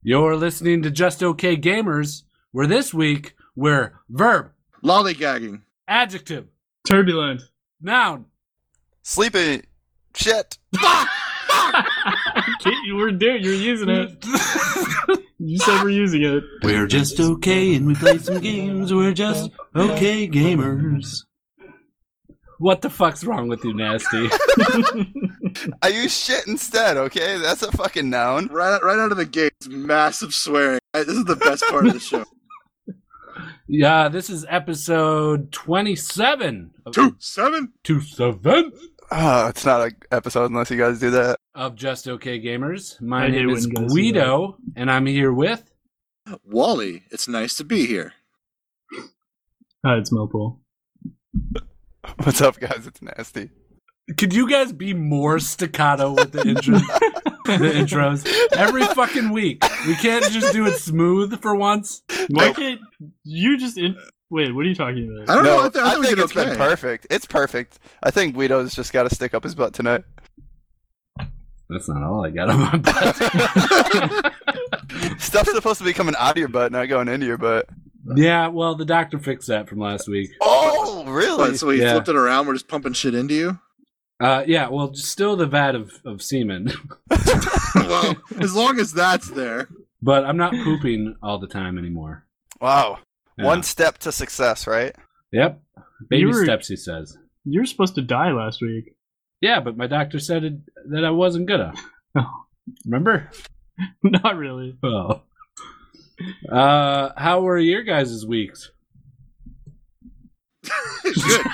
You're listening to Just Okay Gamers, where this week we're verb, lollygagging, adjective, turbulent, noun, sleepy, shit. You were there. You're using it. You said we're using it. We're just okay and we play some games. We're just okay gamers. What the fuck's wrong with you, Nasty? I use shit instead, okay? That's a fucking noun. Right out of the gate, massive swearing. This is the best part of the show. Yeah, this is episode 27. 27? 27? Oh, it's not an episode unless you guys do that. Of Just Okay Gamers. My I hate name is when you guys Guido, and I'm here with... Wally, it's nice to be here. Hi, it's Millpool. What's up, guys? It's Nasty. Could you guys be more staccato with the intro? The intros? Every fucking week. We can't just do it smooth for once? Why can't you just... Wait, what are you talking about? I don't know. I I think think we it's did okay. been perfect. It's perfect. I think Guido's just got to stick up his butt tonight. That's not all I got on my butt. Stuff's supposed to be coming out of your butt, not going into your butt. Yeah, well, the doctor fixed that from last week. Oh, really? What, so he Yeah. flipped it around, we're just pumping shit into you? Yeah, well, still the vat of semen. Well, as long as that's there. But I'm not pooping all the time anymore. Wow. Yeah. One step to success, right? Yep. Baby You were- steps, he says. You were supposed to die last week. Yeah, but my doctor said that I wasn't gonna. Oh, Remember? not really. Oh. How were your guys' weeks? Good.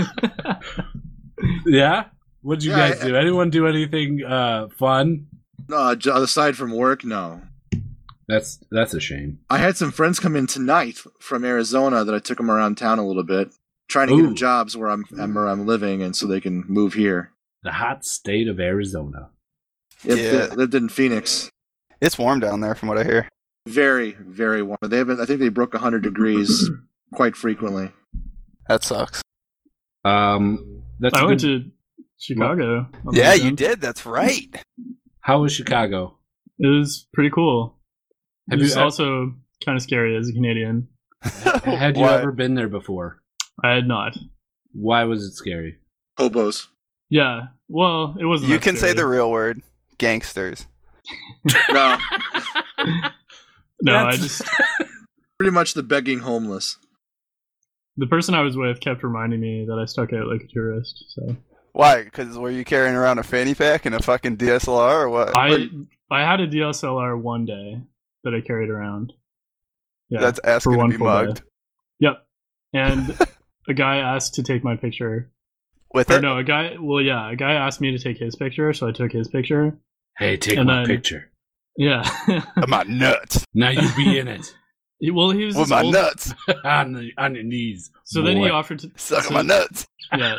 Yeah? What'd you Yeah, guys do? Anyone do anything fun? No, aside from work, no. That's a shame. I had some friends come in tonight from Arizona that I took them around town a little bit, trying to get them Ooh. jobs where I'm living, and so they can move here. The hot state of Arizona. Yeah. They lived in Phoenix. It's warm down there from what I hear. Very, very warm. I think they broke 100 degrees quite frequently. That sucks. That's I a went good- to Chicago. on the Yeah, you weekend. did. That's right. How was Chicago? It was pretty cool. Have It was you- also kind of scary as a Canadian. Had you Why? ever been there before? I had not. Why was it scary? Hobos. Yeah. Well, it wasn't. You that can say scary. the real word. Gangsters. No, No, That's- I just pretty much the begging homeless. the person I was with kept reminding me that I stuck out like a tourist. So Why? Because were you carrying around a fanny pack and a fucking DSLR or what? I had a DSLR one day that I carried around. Yeah, That's asking for to one be full mugged. day. Yep. And a guy asked to take my picture. With Or it? no, a guy asked me to take his picture, so I took his picture. Hey, take And my then- picture. Yeah. My nuts. Now you be in it. Well, he was With this my old- nuts. on your knees. So then he boy. offered to Sucking so- my nuts. Yeah,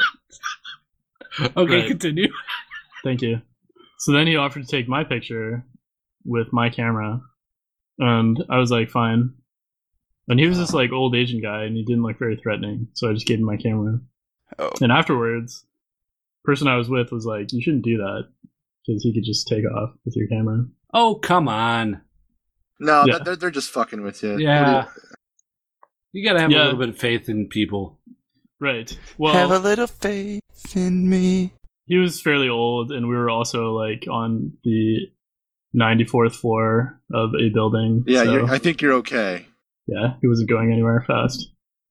Okay, Right. continue. thank you. So then he offered to take my picture with my camera, and I was like, fine. And he was this like old Asian guy, and he didn't look very threatening, so I just gave him my camera. Oh. And afterwards, the person I was with was like, you shouldn't do that, because he could just take off with your camera. Oh, come on. No, Yeah. they're just fucking with you. Yeah. You gotta have a Yeah. little bit of faith in people. Right. Have a Well, little faith in me. he was fairly old, and we were also like on the 94th floor of a building. Yeah, so, I think you're okay. yeah, he wasn't going anywhere fast.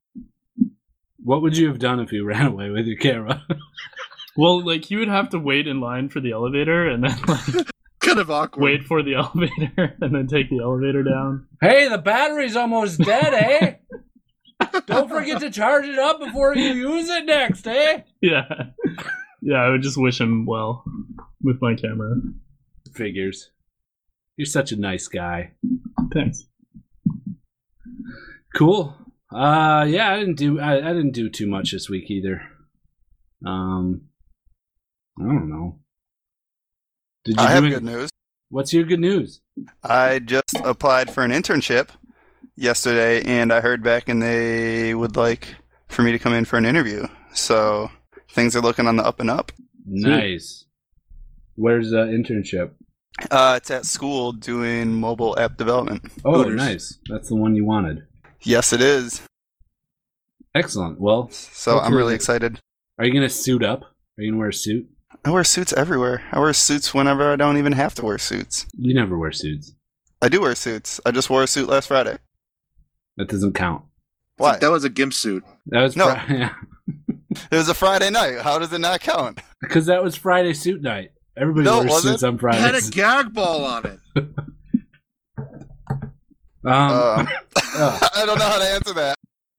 What would you have done if you ran away with your camera? Well, like he would have to wait in line for the elevator, and then like Kind of awkward. wait for the elevator, and then take the elevator down. Hey, the battery's almost dead, eh? Don't forget to charge it up before you use it next, eh? Yeah, yeah. I would just wish him well with my camera. Figures. You're such a nice guy. Thanks. Cool. Yeah, I didn't do too much this week either. I don't know. Did you I have do good any- news. What's your good news? I just applied for an internship yesterday, and I heard back, and they would like for me to come in for an interview. So things are looking on the up and up. Nice. Where's the internship? It's at school doing mobile app development. Oh, Hooters. nice. That's the one you wanted. Yes, it is. Excellent. Well, So I'm hopefully- really excited. are you going to suit up? Are you going to wear a suit? I wear suits everywhere. I wear suits whenever I don't even have to wear suits. You never wear suits. I do wear suits. I just wore a suit last Friday. That doesn't count. Why? That was a gimp suit. That was No. yeah. It was a Friday night. How does it not count? Because that was Friday suit night. Everybody No, it wears wasn't. suits on It had a Fridays. gag ball on it. I don't know how to answer that.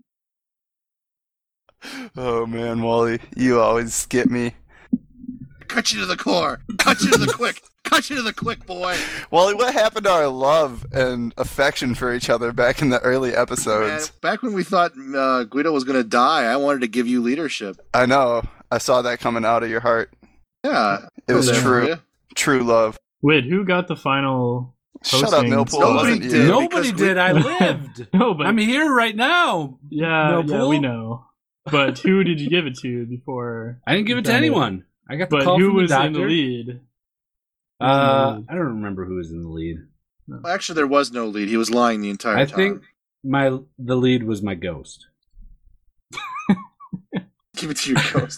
Oh man, Wally, you always get me. Cut you to the core. Cut you to the quick. Cut you to the quick, boy. Wally, what happened to our love and affection for each other back in the early Man, episodes? back when we thought Guido was going to die, I wanted to give you leadership. I know. I saw that coming out of your heart. Yeah. It was there for true. you. True love. Wait, who got the final? Shut up, Postings. Millpool. It Nobody wasn't did. you. Nobody because did. I lived. No, but I'm here right now. yeah, Millpool? we know. But who did you give it to before? I didn't give it to Done it. anyone. I got the But call who from was the doctor. in the lead? I don't remember who was in the lead. Well, actually, there was no lead. He was lying the entire I time. think the lead was my ghost. Give it to your ghost.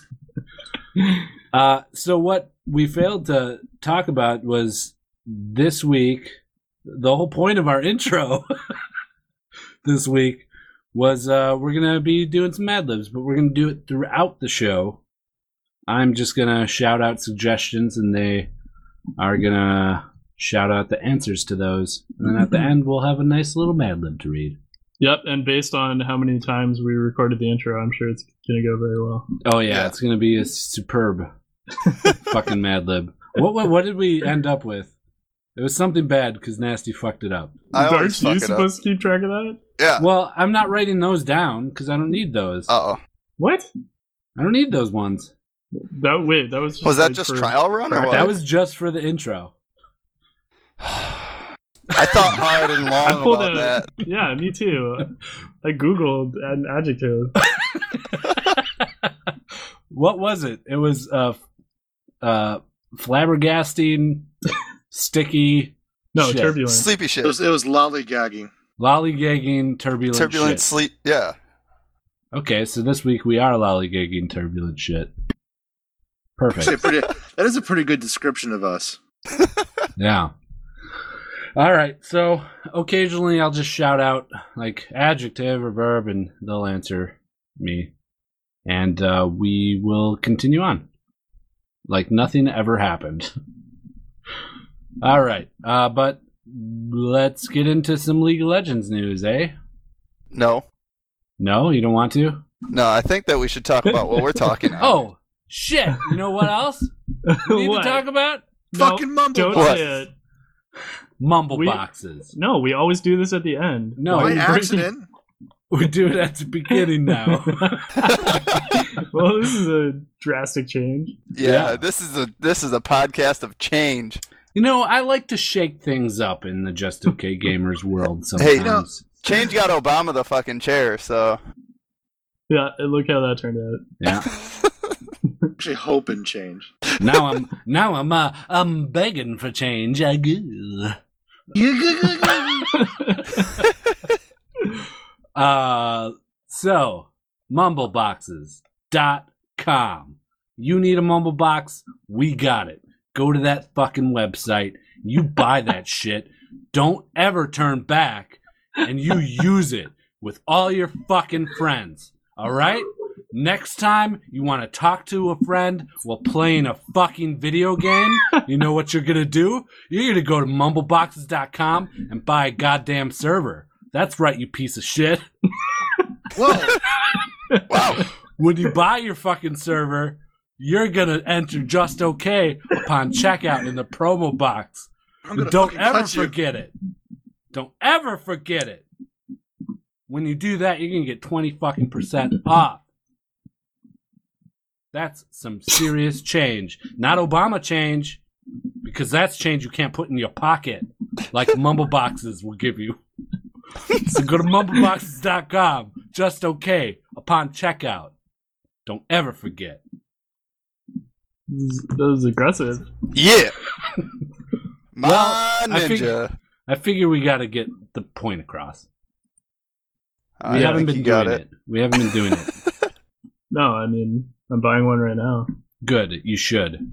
So what we failed to talk about was this week. The whole point of our intro this week was we're gonna be doing some Mad Libs, but we're gonna do it throughout the show. I'm just gonna shout out suggestions, and they are gonna shout out the answers to those, and then at the end we'll have a nice little Mad Lib to read. Yep, and based on how many times we recorded the intro, I'm sure it's gonna go very well. Oh yeah, Yeah. it's gonna be a superb fucking Mad Lib. What did we end up with? It was something bad because Nasty fucked it up. I always Aren't you fuck it up. supposed to keep track of that? Yeah. Well, I'm not writing those down because I don't need those. Uh-oh. What? I don't need those ones. That was just Was that like just for- trial run or what? That was just for the intro. I thought hard and I long pulled about that. Yeah, me too. I googled an adjective. What was it? It was flabbergasting, sticky, No, shit. turbulent. Sleepy shit. It was lollygagging. lollygagging, turbulent, Turbulent shit. sleep. Yeah. Okay, so this week we are lollygagging, turbulent shit. Perfect. Actually, that is a pretty good description of us. Yeah. All right. So occasionally I'll just shout out like adjective or verb, and they'll answer me, and we will continue on like nothing ever happened. All right. But let's get into some League of Legends news, eh? No. No, you don't want to? No, I think that we should talk about what we're talking about. Oh shit! You know what else we need What? to talk about? No, Fucking mumble. Don't What? say it. Mumble We- boxes. No, we always do this at the end. No, By Why are you breaking- accident. We do it at the beginning now. Well, this is a drastic change. Yeah, Yeah. this is a podcast of change. You know, I like to shake things up in the Just Okay Gamers world Hey, sometimes. Change got Obama the fucking chair, so Yeah, and look how that turned out. Yeah. Actually, hope and change. Now I'm begging for change. I do. So mumbleboxes.com. You need a mumble box? We got it. Go to that fucking website. You buy that shit. Don't ever turn back, and you use it with all your fucking friends. All right? Next time you want to talk to a friend while playing a fucking video game, you know what you're going to do? You're going to go to mumbleboxes.com and buy a goddamn server. That's right, you piece of shit. Whoa. wow. When you buy your fucking server, you're going to enter Just Okay upon checkout in the promo box. I'm gonna Don't fucking ever cut you. forget it. Don't ever forget it. When you do that, you're going to get 20 fucking percent off. That's some serious change. Not Obama change, because that's change you can't put in your pocket like Mumbleboxes will give you. So go to mumbleboxes.com. Just okay upon checkout. Don't ever forget. That was aggressive. Yeah. My Well, I ninja. I figure we got to get the point across. We I haven't think been you got doing it. We haven't been doing it. No, I mean, I'm buying one right now. Good. You should.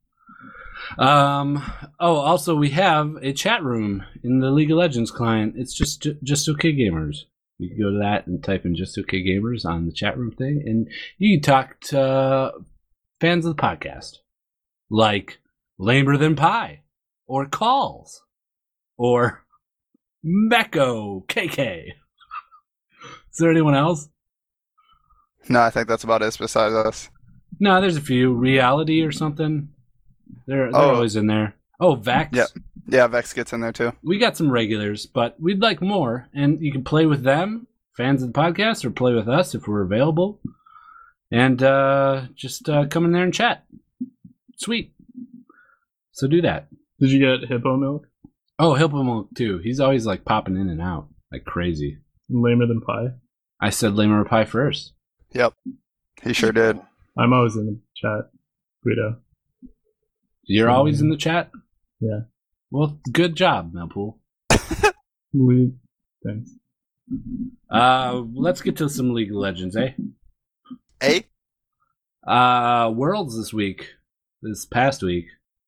Also, we have a chat room in the League of Legends client. It's just okay gamers. You can go to that and type in just okay gamers on the chat room thing, and you can talk to fans of the podcast, like Lamer Than Pie, or Calls, or Mecco KK. Is there anyone else? No, I think that's about it besides us. No, there's a few. Reality or something. They're always in there. Oh, Vex. Yep. Yeah, Vex gets in there too. We got some regulars, but we'd like more. And you can play with them, fans of the podcast, or play with us if we're available. And just come in there and chat. Sweet. So do that. Did you get hippo milk? Oh, Hippo Milk too. He's always like popping in and out like crazy. Lamer than pie? I said Lamer Pie first. Yep. He sure did. I'm always in the chat, Guido. You're always in the chat? Yeah. Well, good job, Millpool. Thanks. Let's get to some League of Legends, eh? Hey? Worlds this past week.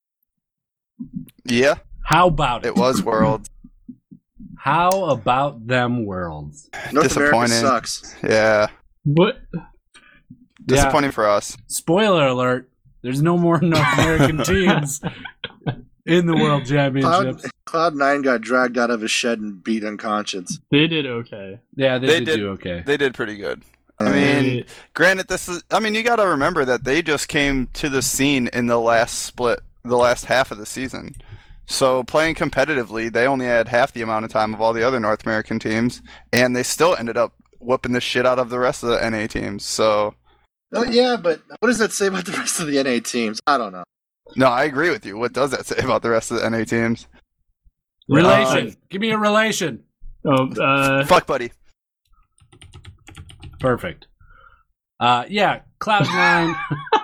Yeah, How about it? it was World. How about them Worlds? North America Disappointing. sucks. Yeah. What? Disappointing for us. Spoiler alert, there's no more North American teams in the World Championships. Cloud9 got dragged out of his shed and beat unconscious. They did okay. Yeah, they They did did- do okay. They did pretty good. I mean, granted, you got to remember that they just came to the scene in the last half of the season. So playing competitively, they only had half the amount of time of all the other North American teams, and they still ended up whooping the shit out of the rest of the NA teams. So, Oh, yeah, but what does that say about the rest of the NA teams? I don't know. no, I agree with you. What does that say about the rest of the NA teams? Relation. Give me a relation. Fuck, buddy. Perfect. Yeah, Cloud9.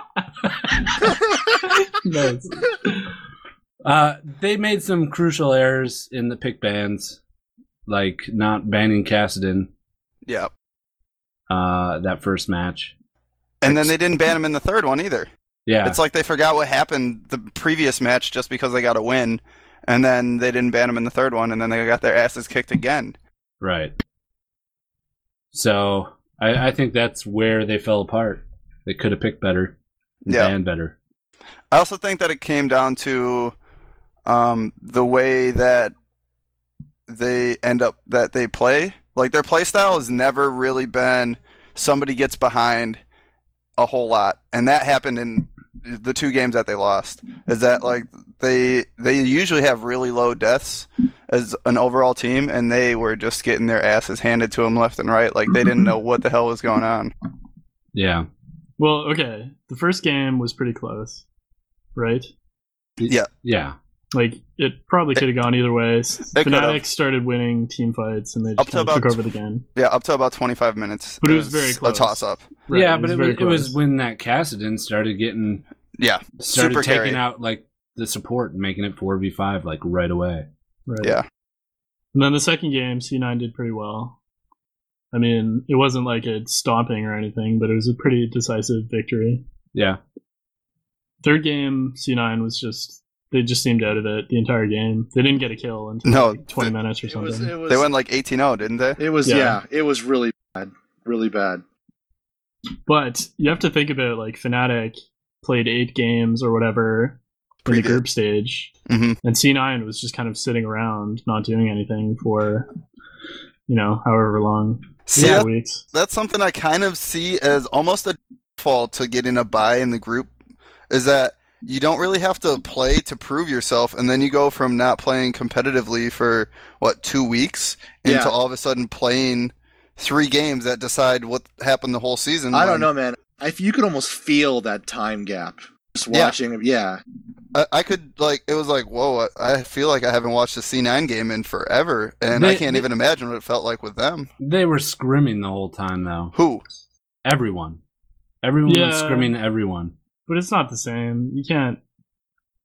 Nice. They made some crucial errors in the pick bans, like not banning Kassadin Yeah. that first match. And then they didn't ban him in the third one either. Yeah, It's like they forgot what happened the previous match just because they got a win, and then they didn't ban him in the third one, and then they got their asses kicked again. right. So I think that's where they fell apart. They could have picked better, and Yeah. banned better. I also think that it came down to the way that they play. Like, their play style has never really been somebody gets behind a whole lot, and that happened in the two games that they lost. Is that like they usually have really low deaths as an overall team, and they were just getting their asses handed to them left and right. Like, they didn't know what the hell was going on. Yeah. Well, okay. The first game was pretty close, right? Yeah. Yeah. Like, it probably could have gone either way. could've. Fnatic started winning team fights, and they Up just to kind of about took over the game. Yeah, up to about 25 minutes. But it was very close. A toss-up. Right, Yeah, but very it was close. when that Kassadin started getting Yeah, super taking carry. out like the support and making it 4v5 like right away. Right. Yeah. And then the second game, C9 did pretty well. I mean, it wasn't like a stomping or anything, but it was a pretty decisive victory. Yeah. Third game, C9 was just, they just seemed out of it the entire game. They didn't get a kill until No, like 20 minutes or It was, something. it was, They went like 18-0, didn't they? it was Yeah. yeah, it was really bad. Really bad. But you have to think about, like, Fnatic played 8 games or whatever in Pretty the good. group stage, Mhm. and C9 was just kind of sitting around, not doing anything for, however long. See, Yeah. Weeks. that's something I kind of see as almost a default to getting a bye in the group, is that you don't really have to play to prove yourself, and then you go from not playing competitively for, 2 weeks, into Yeah. all of a sudden playing 3 games that decide what happened the whole season. I don't when- know, man. You could almost feel that time gap. Just Yeah. watching, yeah. I could, it was like, whoa, I feel like I haven't watched a C9 game in forever, and I can't even imagine what it felt like with them. They were scrimming the whole time though. Who? Everyone was Yeah. scrimming everyone. But it's not the same. You can't.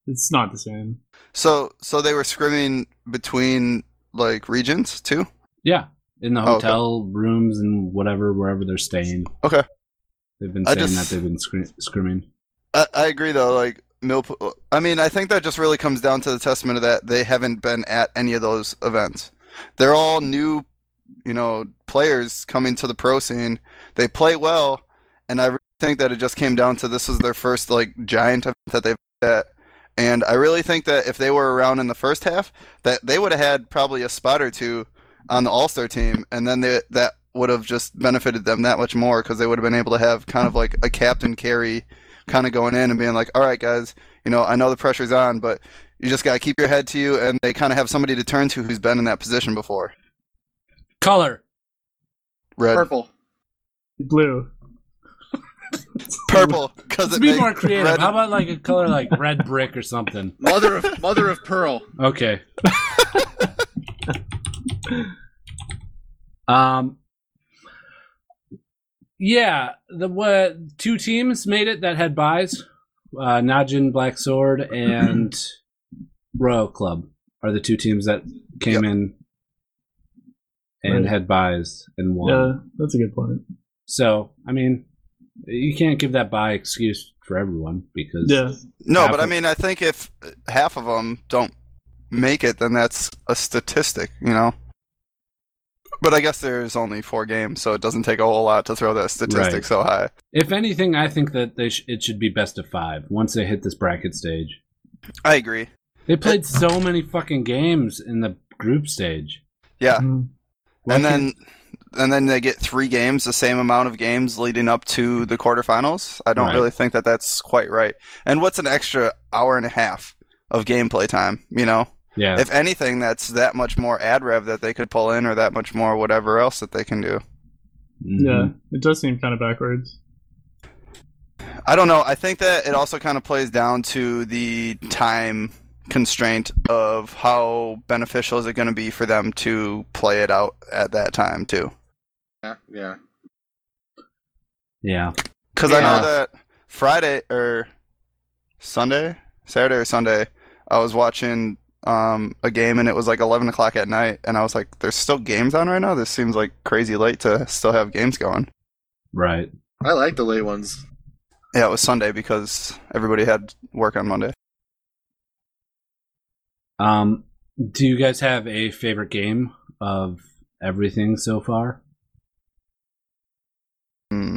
It's not the same. So they were scrimming between like regions too. Yeah, in the Oh, okay. hotel rooms and wherever they're staying. Okay. They've been I saying just- that they've been scrimming. I agree though. Like I mean, I think that just really comes down to the testament of that they haven't been at any of those events. They're all new, players coming to the pro scene. They play well, and I really think that it just came down to this was their first like giant event that they've been at. And I really think that if they were around in the first half, that they would have had probably a spot or two on the All-Star team, and then that would have just benefited them that much more because they would have been able to have kind of like a captain carry kind of going in and being like, all right, guys, I know the pressure's on, but you just got to keep your head to you, and they kind of have somebody to turn to who's been in that position before. Color. Red. Purple. Blue. Purple, because Let's be more creative. How about like a color like red brick or something? Mother of pearl. Okay. Yeah, the two teams made it that had buys. Najin Black Sword and Royal Club are the two teams that came in and Right. had buys and won. Yeah, that's a good point. So, I mean, you can't give that buy excuse for everyone because Yeah. No, half but I of- mean, I think if half of them don't make it, then that's a statistic, But I guess there's only 4 games, so it doesn't take a whole lot to throw that statistic Right. so high. if anything, I think that it should be best of 5 once they hit this bracket stage. I agree. They played so many fucking games in the group stage. Yeah, Mhm. Why can't- and then they get 3 games, the same amount of games leading up to the quarterfinals. I don't Right. really think that that's quite right. And what's an extra hour and a half of gameplay time? yeah, If anything, that's that much more ad rev that they could pull in, or that much more whatever else that they can do. Mhm. Yeah, it does seem kind of backwards. I don't know. I think that it also kind of plays down to the time constraint of how beneficial is it going to be for them to play it out at that time too. Yeah. yeah. Because I Yeah. know that Friday or Saturday or Sunday, I was watching a game and it was like 11 o'clock at night, and I was like, "There's still games on right now. This seems like crazy late to still have games going." Right. I like the late ones. Yeah, it was Sunday because everybody had work on Monday. Do you guys have a favorite game of everything so far? Mm.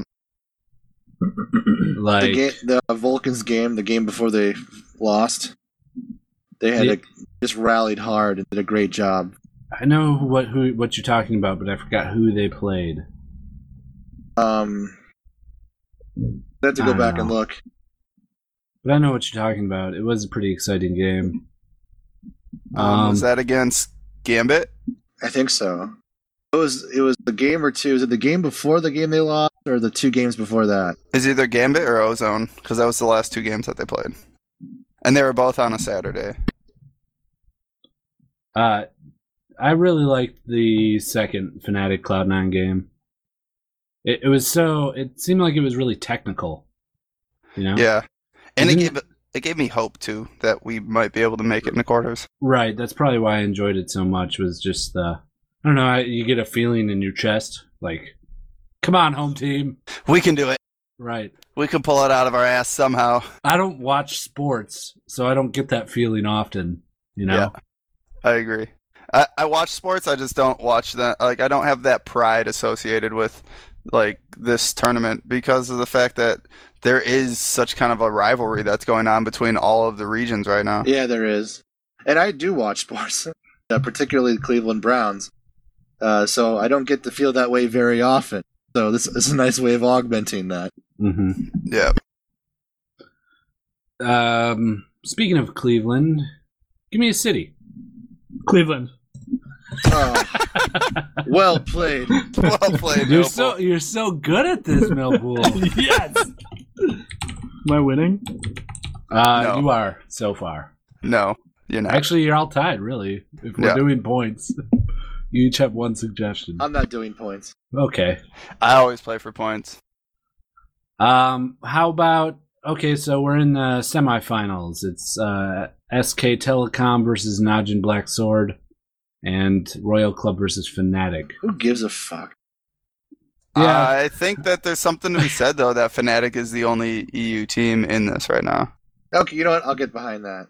Like, The Vulcans game, the game before they lost, they had just rallied hard and did a great job. I know what you're talking about, but I forgot who they played. I have to I go don't back and know. look. But I know what you're talking about. It was a pretty exciting game. Was that against Gambit? I think so. It was the game or two. Was it the game before the game they lost, or the 2 games before that? Is either Gambit or Ozone, because that was the last 2 games that they played, and they were both on a Saturday. I really liked the second Fnatic Cloud9 game. It seemed like it was really technical. Yeah, and Isn't it gave me hope too that we might be able to make it in the quarters. Right. That's probably why I enjoyed it so much. Was just I don't know. You get a feeling in your chest, like, come on, home team. We can do it. Right. We can pull it out of our ass somehow. I don't watch sports, so I don't get that feeling often. Yeah. I agree. I watch sports. I just don't watch that. Like, I don't have that pride associated with like this tournament because of the fact that there is such kind of a rivalry that's going on between all of the regions right now. Yeah, there is. And I do watch sports, particularly the Cleveland Browns. So I don't get to feel that way very often. So this is a nice way of augmenting that. Mm-hmm. Yeah. Speaking of Cleveland, give me a city. Cleveland. Oh, well played. Well played, You're Millpool. you're so good at this, Millpool. Yes. Am I winning? No. You are so far. No, you're not. Actually, you're all tied. Really, if we're Yeah. doing points, you each have one suggestion. I'm not doing points. Okay. I always play for points. How about okay, so we're in the semifinals. It's SK Telecom versus Najin Black Sword, and Royal Club versus Fnatic. Who gives a fuck? Yeah. I think that there's something to be said, though, that Fnatic is the only EU team in this right now. Okay, you know what? I'll get behind that.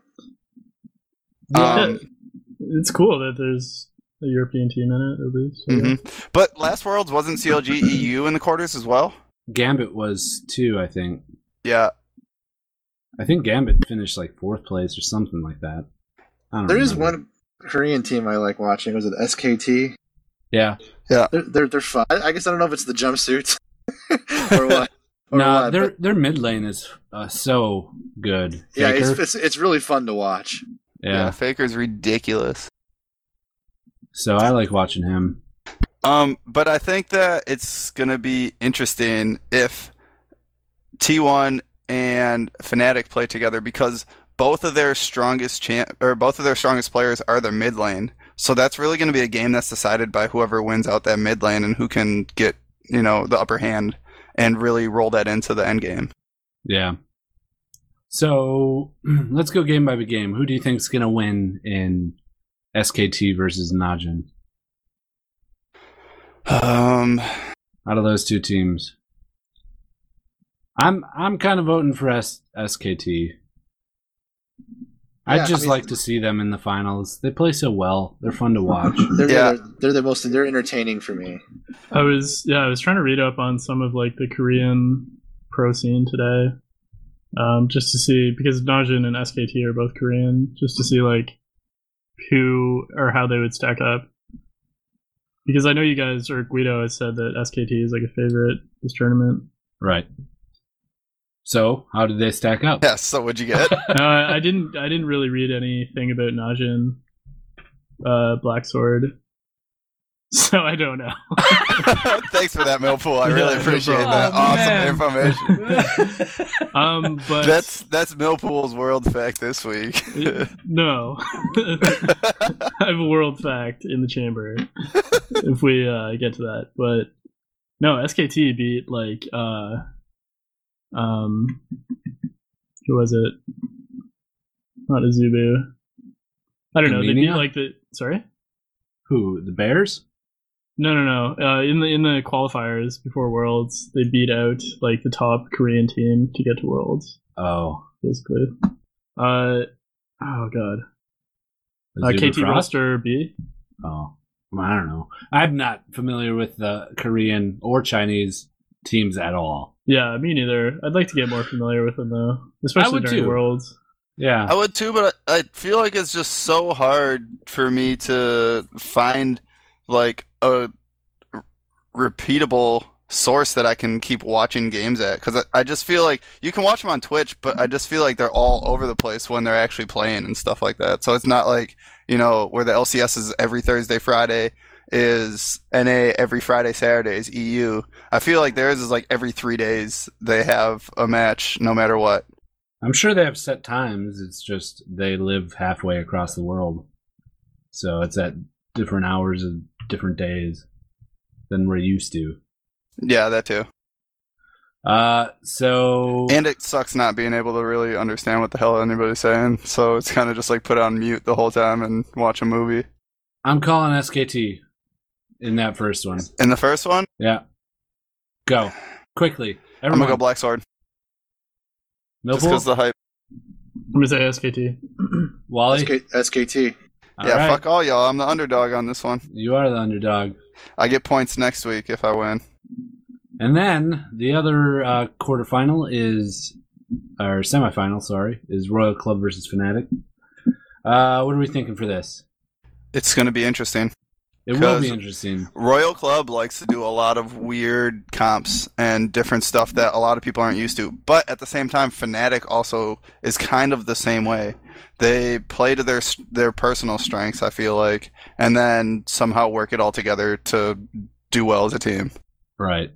It's cool that there's a European team in it, at least. So yeah. But last Worlds wasn't CLG EU in the quarters as well? Gambit was too, I think. Yeah. I think Gambit finished like 4th place or something like that. I don't There is remember. one Korean team I like watching. Was it SKT? Yeah. They're fun. I guess I don't know if it's the jumpsuits or what. Or No, what, their mid lane is so good. yeah, Faker. it's really fun to watch. Yeah. Faker's ridiculous. So I like watching him. But I think that it's gonna be interesting if T1 and Fnatic play together because both of their strongest players are their mid lane. So that's really going to be a game that's decided by whoever wins out that mid lane and who can get, the upper hand and really roll that into the end game. Yeah. So let's go game by game. Who do you think's going to win in SKT versus Najin? Out of those two teams, I'm kind of voting for SKT. I'd just like to see them in the finals. They play so well. They're fun to watch. They're they're entertaining for me. I was trying to read up on some of like the Korean pro scene today, just to see, because Najin and SKT are both Korean, just to see like who or how they would stack up. Because I know you guys, or Guido has said that SKT is like a favorite this tournament. Right. So, how did they stack up? Yes, so what'd you get? I didn't really read anything about Najin Black Sword. So I don't know. Thanks for that, Millpool. I really Yeah, no appreciate that. Awesome information. But That's Millpool's world fact this week. no. I have a world fact in the chamber if we get to that. But no, SKT beat like who was it? Not Azubu. I don't know. They beat Armenia? like the sorry? Who? The Bears? No. In the qualifiers before Worlds, they beat out like the top Korean team to get to Worlds, Oh. basically. Oh god. Azubu KT Frost? roster B. Oh. I don't know. I'm not familiar with the Korean or Chinese teams at all. Yeah, me neither. I'd like to get more familiar with them though, especially would during too. Worlds. Yeah. I would too, but I feel like it's just so hard for me to find like a repeatable source that I can keep watching games at, because I just feel like you can watch them on Twitch, but I just feel like they're all over the place when they're actually playing and stuff like that. So it's not like, where the LCS is every Thursday, Friday, is NA every Friday, Saturday is EU. I feel like theirs is like every 3 days they have a match no matter what. I'm sure they have set times. It's just they live halfway across the world. So it's at different hours of different days than we're used to. Yeah, that too. So And it sucks not being able to really understand what the hell anybody's saying. So it's kind of just like put on mute the whole time and watch a movie. I'm calling SKT in that first one. In the first one, Yeah. Go. Quickly. I'm Everyone. going to go Black Sword. Just because Millpool? the hype. I'm gonna say SKT. Wally? SKT. All Yeah, right. fuck all y'all. I'm the underdog on this one. You are the underdog. I get points next week if I win. And then the other quarterfinal is, or semifinal, sorry, is Royal Club versus Fnatic. What are we thinking for this? It's going to be interesting. It will Because- be interesting. Royal Club likes to do a lot of weird comps and different stuff that a lot of people aren't used to. But at the same time, Fnatic also is kind of the same way. They play to their personal strengths, I feel like, and then somehow work it all together to do well as a team. Right.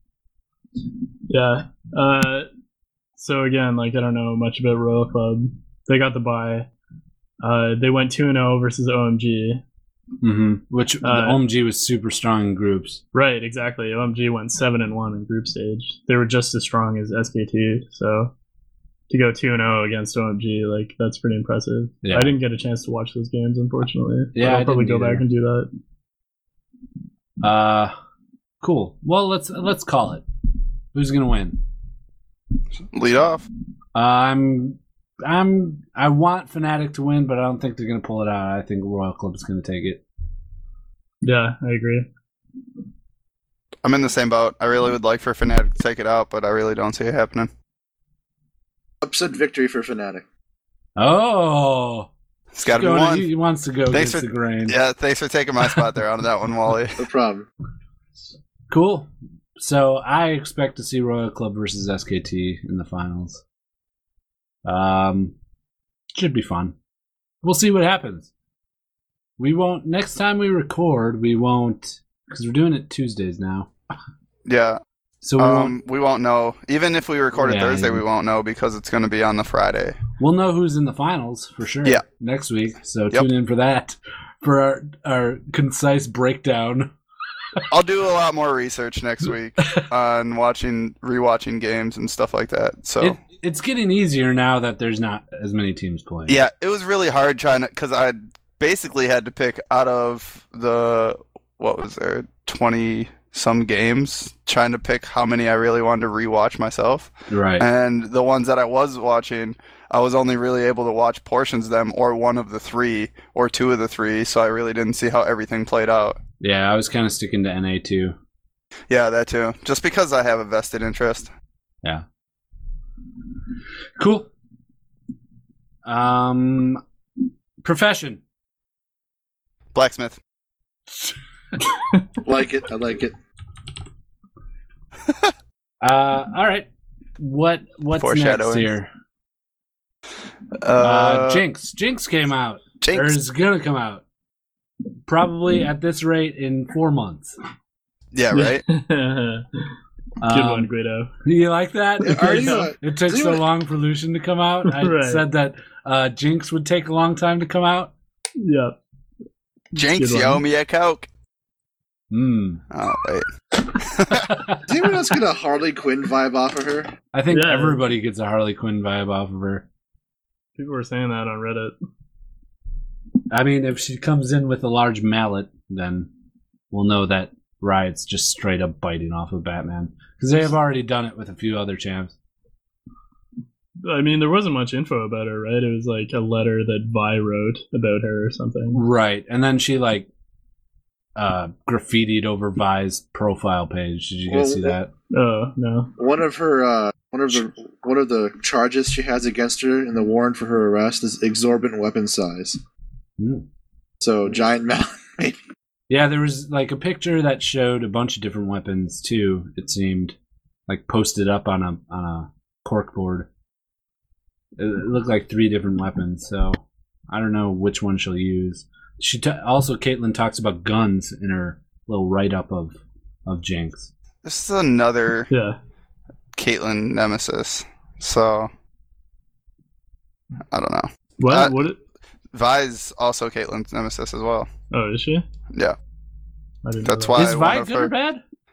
Yeah. So again, like I don't know much about Royal Club. They got the bye. They went 2-0 versus OMG. Mm-hmm. Which the OMG was super strong in groups. Right, exactly. OMG went 7-1 in group stage. They were just as strong as SKT. So to go 2-0 against OMG. Like, that's pretty impressive. Yeah. I didn't get a chance to watch those games, unfortunately. Yeah, I'll I probably didn't go back either. and do that. Cool. Well, let's call it. Who's gonna win? Lead off. I want Fnatic to win, but I don't think they're gonna pull it out. I think Royal Club's gonna take it. Yeah, I agree. I'm in the same boat. I really would like for Fnatic to take it out, but I really don't see it happening. Upset victory for Fnatic. Oh, It's got to be Going- one. He wants to go Thanks against for- the grain. Yeah, thanks for taking my spot there on that one, Wally. No problem. Cool. So I expect to see Royal Club versus SKT in the finals. Should be fun. We'll see what happens. We won't. Next time we record, we won't, because we're doing it Tuesdays now. Yeah. So we won't. We won't know. Even if we record it Yeah, Thursday, yeah. we won't know because it's going to be on the Friday. We'll know who's in the finals for sure. Yeah. Next week. So Yep. tune in for that. For our concise breakdown. I'll do a lot more research next week on rewatching games and stuff like that. So It's getting easier now that there's not as many teams playing. yeah, it was really hard trying to, because I basically had to pick out of the, what was there, 20 some games, trying to pick how many I really wanted to rewatch myself. Right. And the ones that I was watching, I was only really able to watch portions of them, or one of the three, or two of the three, so I really didn't see how everything played out. Yeah, I was kind of sticking to NA too. Yeah, that too. Just because I have a vested interest. Yeah. Cool. Profession. Blacksmith. Like it. I like it. All right. What's next Foreshadowing. here? Jinx. Jinx came out. Or Jinx. is gonna come out. Probably at this rate in 4 months. Yeah, right? Good one, Guido. You like that? Are you? It took does so anyone- long for Lucian to come out. I Right. said that Jinx would take a long time to come out. Yep. Jinx, Good you one. owe me a Coke. Oh, wait. Does anyone else get a Harley Quinn vibe off of her? I think Yeah. everybody gets a Harley Quinn vibe off of her. People were saying that on Reddit. I mean, if she comes in with a large mallet, then we'll know that Riot's just straight up biting off of Batman. Because they have already done it with a few other champs. I mean, there wasn't much info about her, right? It was like a letter that Vi wrote about her or something. Right. And then she, like, graffitied over Vi's profile page. Did you guys see that? Oh, no. One of the charges she has against her in the warrant for her arrest is exorbitant weapon size. Hmm. So giant mallet, maybe. Yeah, there was, like, a picture that showed a bunch of different weapons, too, it seemed. Like, posted up on a corkboard. It looked like 3 different weapons, so I don't know which one she'll use. Also, Caitlyn talks about guns in her little write-up of Jinx. This is another Yeah. Caitlyn nemesis. So, I don't know. What? What? Vi's also Caitlyn's nemesis as well. Oh, is she? Yeah. I didn't know That's that. why Is one Vi of good her- or bad?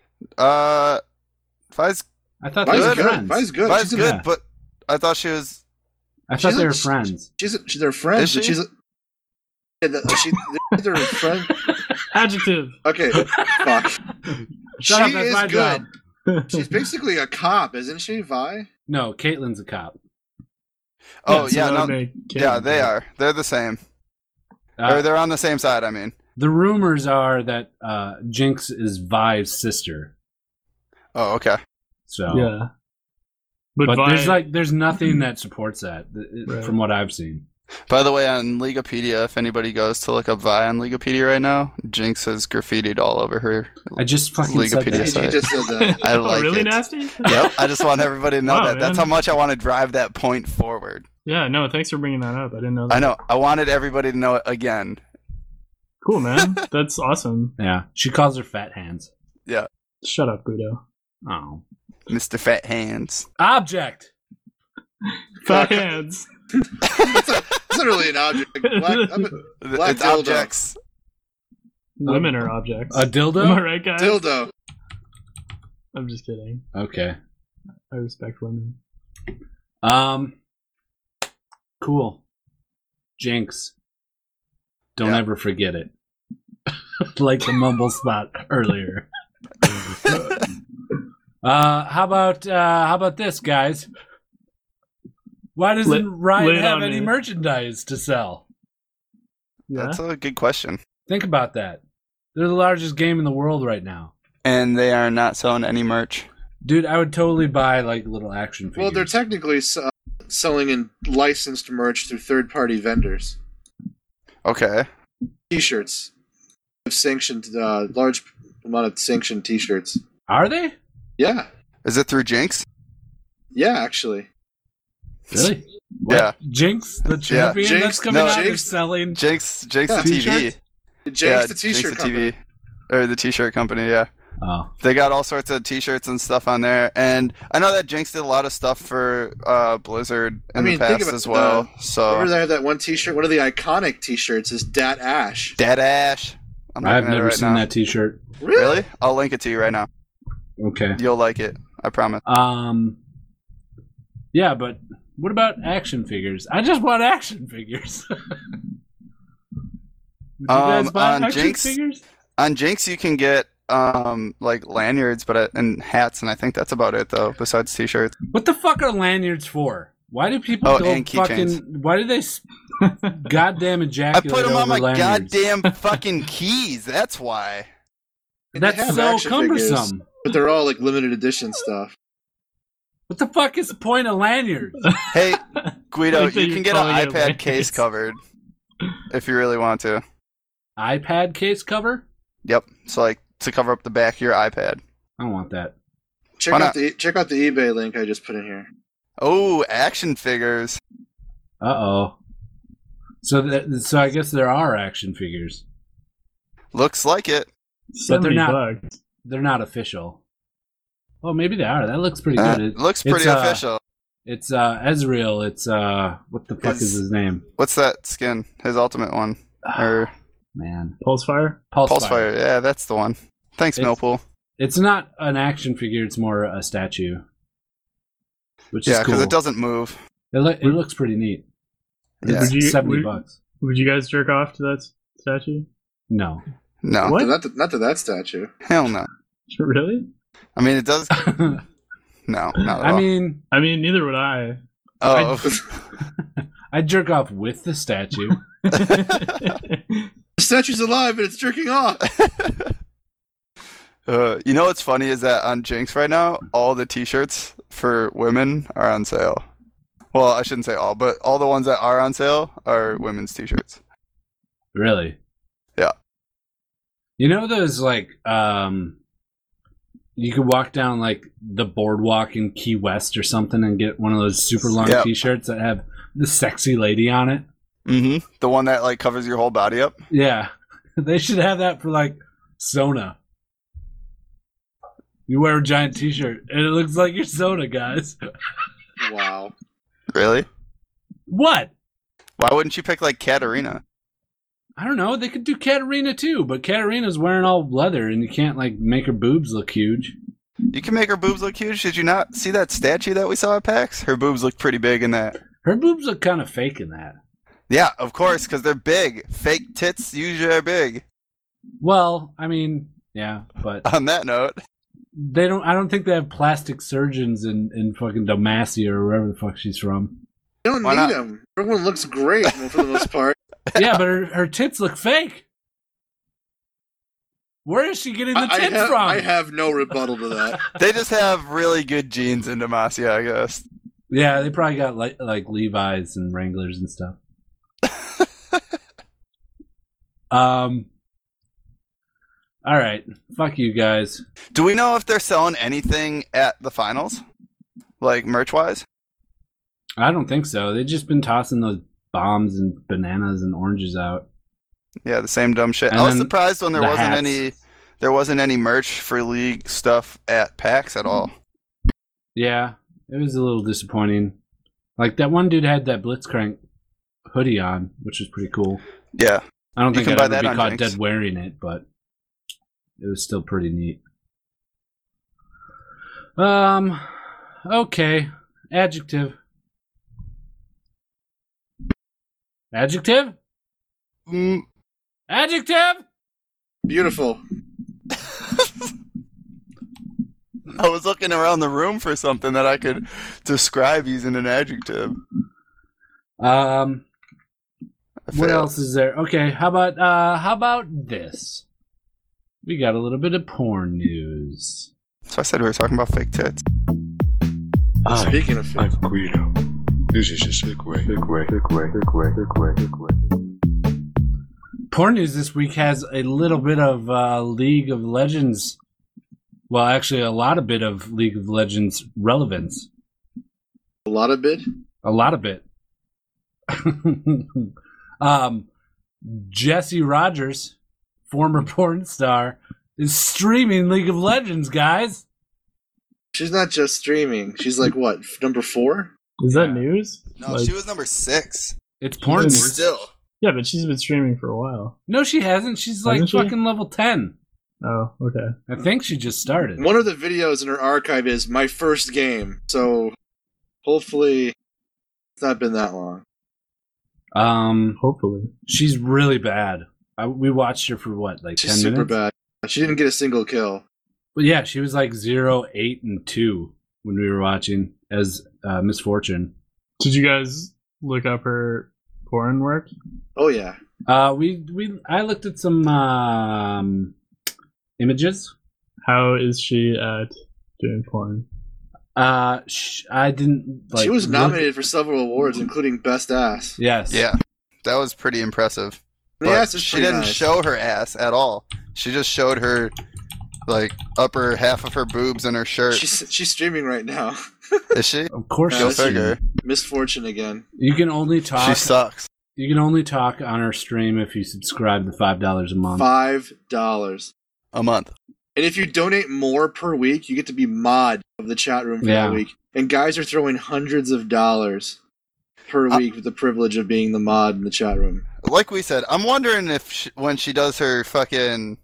Vi's I thought they Vi's were good. friends. Vi's good. Vi's She's a- good, Yeah. but I thought she was. I thought she's they a- were friends. She's their friends. Is But she? she's they're a friend. Adjective. Okay, fuck. Shut up, She that's is my good. job. She's basically a cop, isn't she, Vi? No, Caitlyn's a cop. Oh, so yeah, that no. would make Yeah, Caitlyn they good. are. They're the same. Uh, Or they're on the same side, I mean. the rumors are that Jinx is Vi's sister. Oh, okay. So, Yeah. but Vi- there's nothing that supports that Right. from what I've seen. By the way, on Leaguepedia, if anybody goes to look up Vi on Leaguepedia right now, Jinx is graffitied all over her. I just fucking said Wikipedia that. site. You just said that. I Oh, like really it. nasty? Yep, I just want everybody to know Wow, that. That's man. how much I want to drive that point forward. Yeah, no, thanks for bringing that up. I didn't know that. I know. I wanted everybody to know it again. Cool, man. That's awesome. Yeah, she calls her fat hands. Shut up, Guido. Oh, Mr. Fat Hands. object. Fat hands. It's not really an object. Black It's dildo. objects. Women are objects. A Am I dildo. right, guys? Dildo. I'm just kidding. Okay. I respect women. Cool. Jinx. Don't Yeah. ever forget it. Like the mumble spot earlier. How about this, guys? Why doesn't lay Riot it have on any me. merchandise to sell? Yeah. That's a good question. Think about that. They're the largest game in the world right now. And they are not selling any merch. Dude, I would totally buy like little action figures. Well, they're technically selling in licensed merch through third-party vendors. Okay. T-shirts. Sanctioned, large amount of sanctioned T-shirts. Are they? Yeah. Is it through Jinx? Yeah, actually. Really? Yeah. Jinx, the champion Jinx- that's coming no, out Jinx- is selling. Jinx Yeah. the TV. T-shirts? Jinx, the T-shirt Jinx the company. TV. Or the T-shirt company, yeah. Oh, They got all sorts of T-shirts and stuff on there, and I know that Jinx did a lot of stuff for Blizzard in the think past about as well. Remember So they had that one T-shirt? One of the iconic T-shirts is Dat Ash. Dead Ash. I'm I've looking at it never right seen now. that T-shirt. Really? I'll link it to you right now. Okay. You'll like it. I promise. Yeah, but what about action figures? I just want action figures. Would you guys buy on action Jinx- figures? On Jinx, you can get like lanyards, and hats, and I think that's about it though. Besides T-shirts. What the fuck are lanyards for? Why do people Oh, go and keychains. fucking? Why do they goddamn I ejaculate put them on over my lanyards? goddamn fucking keys. That's why. They That's have so action cumbersome. figures, but they're all like limited edition stuff. What the fuck is the point of lanyards? Hey, Guido, Like that you you're can get an calling it iPad lanyards. case covered if you really want to. iPad case cover? Yep. So like to cover up the back of your iPad. I don't want that. Check Why out not? the eBay link I just put in here. Oh, action figures. Uh-oh. So I guess there are action figures. Looks like it. But they're not- $70. They're not official. Oh, maybe they are. That looks pretty Uh, good. looks pretty it's, official. It's Ezreal. It's what the fuck is Is- his name? What's that skin? His ultimate one. Or Man. Pulsefire? Pulsefire. Yeah, that's the one. Thanks, It's- Millpool. It's not an action figure, it's more a statue. Which Yeah, is cool. because it doesn't move. It looks pretty neat. Yeah. It's Would you- $70 would- bucks. Would you guys jerk off to that statue? No. No. What? Not to that statue. Hell no. Really? I mean, it does. No, not at I all. mean, I mean, neither would I. oh. I jerk off with the statue. The statue's alive and it's jerking off. You know what's funny is that on Jinx right now, all the T-shirts for women are on sale. Well, I shouldn't say all, but all the ones that are on sale are women's T-shirts. Really? Yeah. You know those like you could walk down like the boardwalk in Key West or something and get one of those super long Yep. T-shirts that have the sexy lady on it. Mm-hmm. The one that like covers your whole body up. Yeah, they should have that for like Sona. You wear a giant T-shirt and it looks like you're Sona, guys. Wow. Really? What? Why wouldn't you pick like Katarina? I don't know. They could do Katarina too, but Katarina's wearing all leather and you can't like make her boobs look huge. You can make her boobs look huge. Did you not see that statue that we saw at PAX? Her boobs look pretty big in that. Her boobs look kind of fake in that. Yeah, of course, because they're big. Fake tits usually are big. Well, I mean, yeah, but On that note, they don't. I don't think they have plastic surgeons in fucking Damasia or wherever the fuck she's from. You don't Why need not? them. Everyone looks great for the most part. Yeah, but her tits look fake. Where is she getting the I tits have, from? I have no rebuttal to that. they just have really good genes in Demacia, I guess. Yeah, they probably got like Levi's and Wranglers and stuff. All right, fuck you guys. Do we know if they're selling anything at the finals? Like merch-wise? I don't think so. They've just been tossing those bombs and bananas and oranges out. Yeah, the same dumb shit. And I was then surprised when the there wasn't any merch for League stuff at PAX at all. Yeah, it was a little disappointing. Like that one dude had that Blitzcrank hoodie on, which was pretty cool. Yeah. I don't You think can I'd buy ever that be on caught Jinx. dead wearing it, but it was still pretty neat. Okay. Adjective. Adjective? Mm, Adjective? Beautiful. I was looking around the room for something that I could describe using an adjective. I What failed. else is there? Okay, how about this? We got a little bit of porn news. So I said we were talking about fake tits. Speaking of I'm Guido. This is a segue. Porn news this week has a little bit of League of Legends. Well, actually, a lot of bit of League of Legends relevance. a lot of bid. A lot of it. Jesse Rogers, former porn star, is streaming League of Legends, guys. She's not just streaming. She's like what, number 4? Is that news? No, Like- she was number 6. It's porn Even news. Still. Yeah, but she's been streaming for a while. No, she hasn't. She's like Hasn't she? fucking level 10. Oh, okay. I think she just started. One of the videos in her archive is my first game. So hopefully it's not been that long. Hopefully. She's really bad. We watched her for what, like She's 10 super minutes? bad. She didn't get a single kill. But yeah, she was like 0, 8, and 2 when we were watching as Miss Fortune. Did you guys look up her porn work? Oh yeah. I looked at some images. How is she at doing porn? I didn't like. She was look- nominated for several awards, including Best Ass. Yes. Yeah, that was pretty impressive. The But ass is she pretty didn't nice. show her ass at all. She just showed her, like, upper half of her boobs and her shirt. She's streaming right now. Is she? Of course. Go Yes. figure. Misfortune again. You can only talk. She sucks. You can only talk on her stream if you subscribe to $5 a month. $5. A month. And if you donate more per week, you get to be mod of the chat room for Yeah. that week. And guys are throwing hundreds of dollars per week with the privilege of being the mod in the chat room. Like we said, I'm wondering if when she does her fucking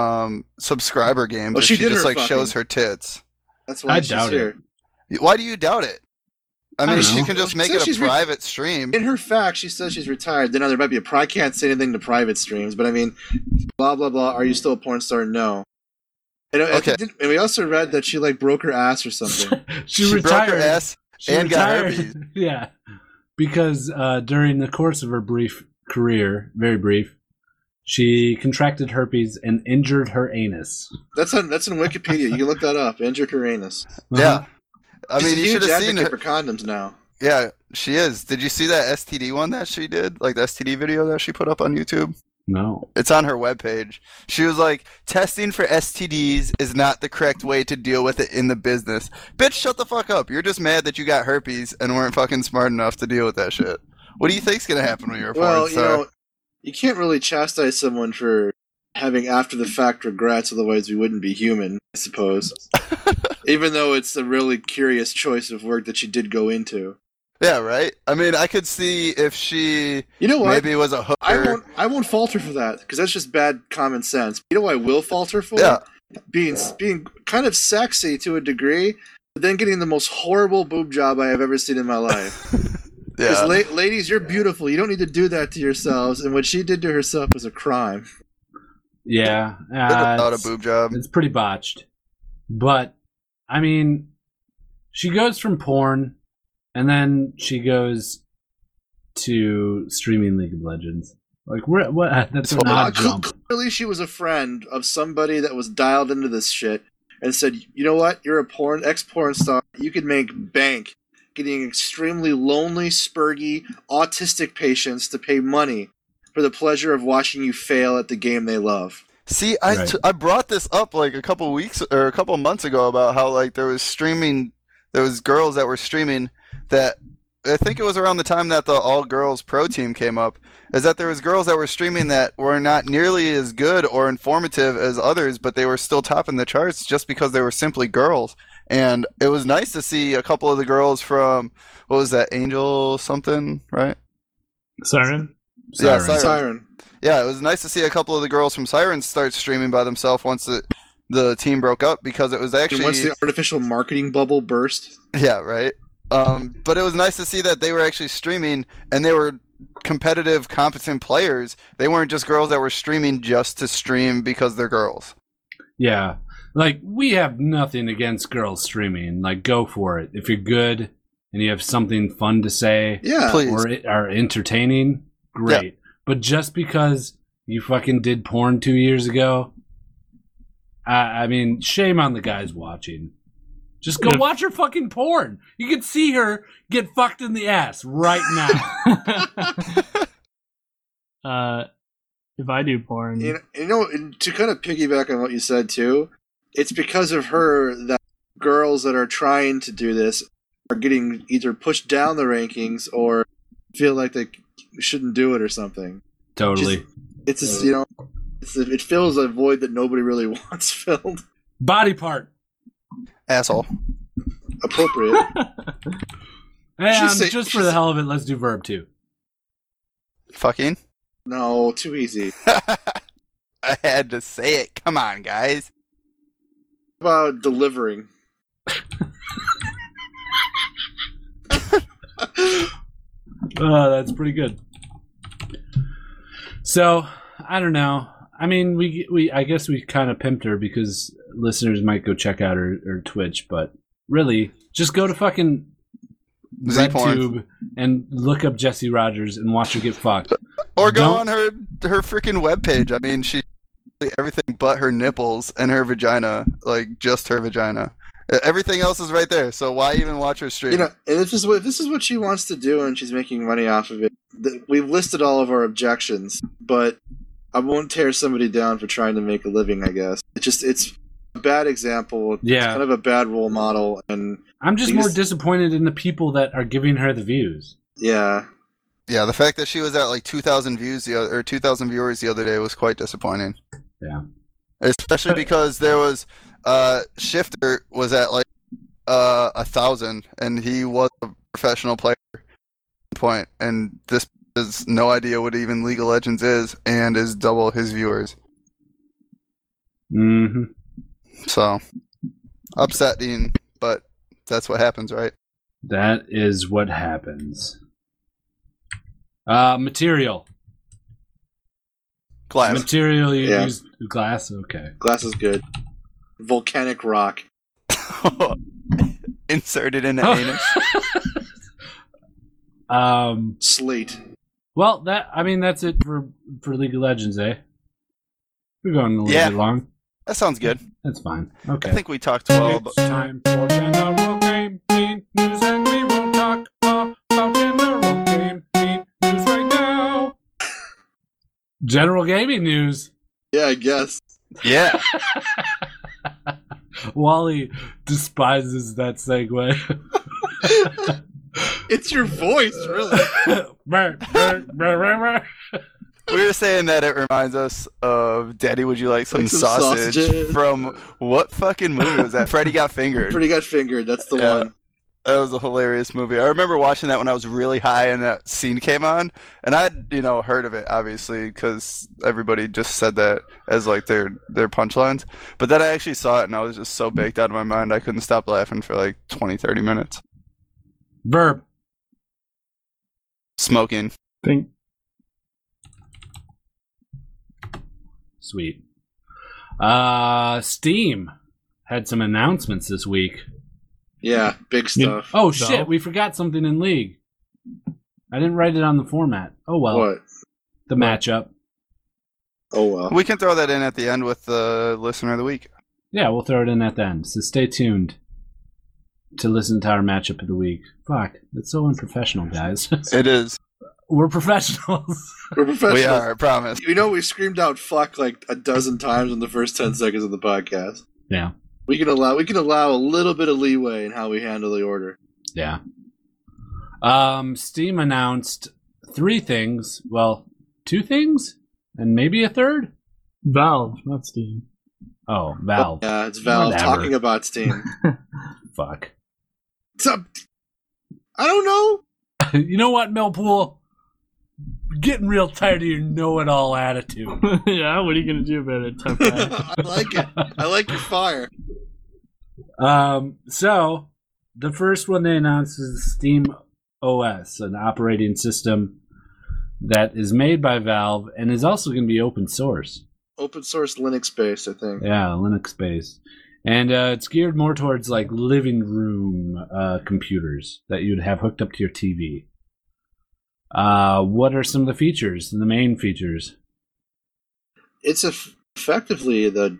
subscriber games, Oh, if she she did just her like fucking- shows her tits. That's why I she's doubt here. Why do you doubt it? I mean, don't she know. can just She make says it a she's private stream. In her fact, she says she's retired. Then there might be I can't say anything to private streams, but I mean, blah blah blah. Are you still a porn star? No. And, Okay. and we also read that she like broke her ass or something. she Broke retired. her ass and got herpes. Yeah, because during the course of her brief career, very brief, she contracted herpes and injured her anus. That's in Wikipedia. You can look that up. Injured her anus. Yeah. I She's mean, a you should huge have seen advocate her. for condoms now. Yeah, she is. Did you see that STD one that she did? Like the STD video that she put up on YouTube? No. It's on her webpage. She was like, testing for STDs is not the correct way to deal with it in the business. Bitch, shut the fuck up. You're just mad that you got herpes and weren't fucking smart enough to deal with that shit. What do you think's gonna happen when you're a porn Well, you star? know, you can't really chastise someone for having after the fact regrets, otherwise we wouldn't be human, I suppose. Even though it's a really curious choice of work that she did go into. Yeah, right? I mean, I could see if she You know what? maybe was a hooker. I won't falter for that because that's just bad common sense. You know what I will falter for? Yeah. Being kind of sexy to a degree, but then getting the most horrible boob job I have ever seen in my life. Yeah. Because ladies, you're beautiful. You don't need to do that to yourselves. And what she did to herself was a crime. Yeah. Without a It's- boob job. It's pretty botched. But, I mean, she goes from porn, and then she goes to streaming League of Legends. Like, what? That's an odd jump. Clearly, she was a friend of somebody that was dialed into this shit and said, "You know what? You're a ex-porn star. You could make bank getting extremely lonely, spurgy, autistic patients to pay money for the pleasure of watching you fail at the game they love." See, Right. I brought this up like a couple weeks or a couple months ago about how like there was girls that were streaming that I think it was around the time that the all girls pro team came up, is that there was girls that were streaming that were not nearly as good or informative as others, but they were still topping the charts just because they were simply girls. And it was nice to see a couple of the girls from, what was that, Angel something, right? Siren? Yeah, Siren. Siren. Yeah, it was nice to see a couple of the girls from Siren start streaming by themselves once the team broke up, because it was And actually once the artificial marketing bubble burst, yeah, right. But it was nice to see that they were actually streaming and they were competitive, competent players. They weren't just girls that were streaming just to stream because they're girls. Yeah. Like, we have nothing against girls streaming. Like, go for it. If you're good and you have something fun to say Yeah. Please. or are entertaining, great. But just because you fucking did porn 2 years ago, I mean, shame on the guys watching. Just go Yeah. watch her fucking porn. You can see her get fucked in the ass right now. If I do porn, You know, and to kind of piggyback on what you said too, it's because of her that girls that are trying to do this are getting either pushed down the rankings or feel like they shouldn't do it or something. Totally. It's just, you know, it fills a void that nobody really wants filled. Body part. Asshole. Appropriate. And say- just for the hell of it, let's do verb 2. Fucking. No, too easy. I had to say it. Come on, guys. How about delivering? That's pretty good. So, I don't know. I mean, I guess we kind of pimped her because listeners might go check out her Twitch, but really, just go to fucking Z-porn. RedTube and look up Jessie Rogers and watch her get fucked. Or go Don't- on her freaking webpage. I mean, she everything but her nipples and her vagina, like just her vagina. Everything else is right there. So why even watch her stream? You know, and if this is what she wants to do, and she's making money off of it. We've listed all of our objections, but I won't tear somebody down for trying to make a living. I guess it's a bad example. Yeah. It's kind of a bad role model, and I'm just Because- more disappointed in the people that are giving her the views. yeah, Yeah, the fact that she was at like 2,000 views or 2,000 viewers the other day was quite disappointing. Yeah. Especially because there was Shifter was at like 1,000 and he was a professional player at one point, and this has no idea what even League of Legends is and is double his viewers. Mm-hmm. So upsetting, but that's what happens, right? That is what happens. Material. Glass. Material you Yeah. use glass. Okay. glass is good. Volcanic rock. Inserted in the anus. Slate. Well, that's it for League of Legends, eh? We're going a little Yeah. bit long. That sounds good. That's fine. I Okay. think we talked well. It's time for General Game News, and we will talk about General Game News right now. General Gaming News. Yeah, I guess. Yeah. Wally despises that segue. It's your voice, really. Brr, brr, brr, brr, brr. We were saying that it reminds us of Daddy, would you like some, Like some sausage? sausages. From what fucking movie was that? Freddy Got Fingered. Pretty got fingered. That's the Yeah. one. That was a hilarious movie. I remember watching that when I was really high and that scene came on, and I'd heard of it obviously because everybody just said that as like their punchlines. But then I actually saw it and I was just so baked out of my mind I couldn't stop laughing for like 20-30 minutes. Verb. Smoking. think Sweet. Steam had some announcements this week. Yeah, big stuff. Oh No. shit, we forgot something in League. I didn't write it on the format. Oh well. What? The matchup. Oh well. We can throw that in at the end with the listener of the week. Yeah, we'll throw it in at the end. So stay tuned to listen to our matchup of the week. Fuck, that's so unprofessional, guys. It is. We're professionals. We're professionals. We are, I promise. You know, we screamed out "fuck" like a dozen times in the first 10 seconds of the podcast. Yeah, We can allow a little bit of leeway in how we handle the order. yeah. Steam announced 3 things. Well, 2 things, and maybe a third. Valve, not Steam. Oh, Valve. Yeah, it's Valve Whatever. talking about Steam. Fuck. What's up? I don't know. You know what, Millpool? Getting real tired of your know-it-all attitude. Yeah, what are you gonna do about it, tough guy? I like it. I like your fire. So the first one they announced is Steam OS, an operating system that is made by Valve and is also going to be open source. Open source Linux based, I think. Yeah, Linux based. And it's geared more towards like living room computers that you'd have hooked up to your TV. What are some of the features, the main features? It's effectively the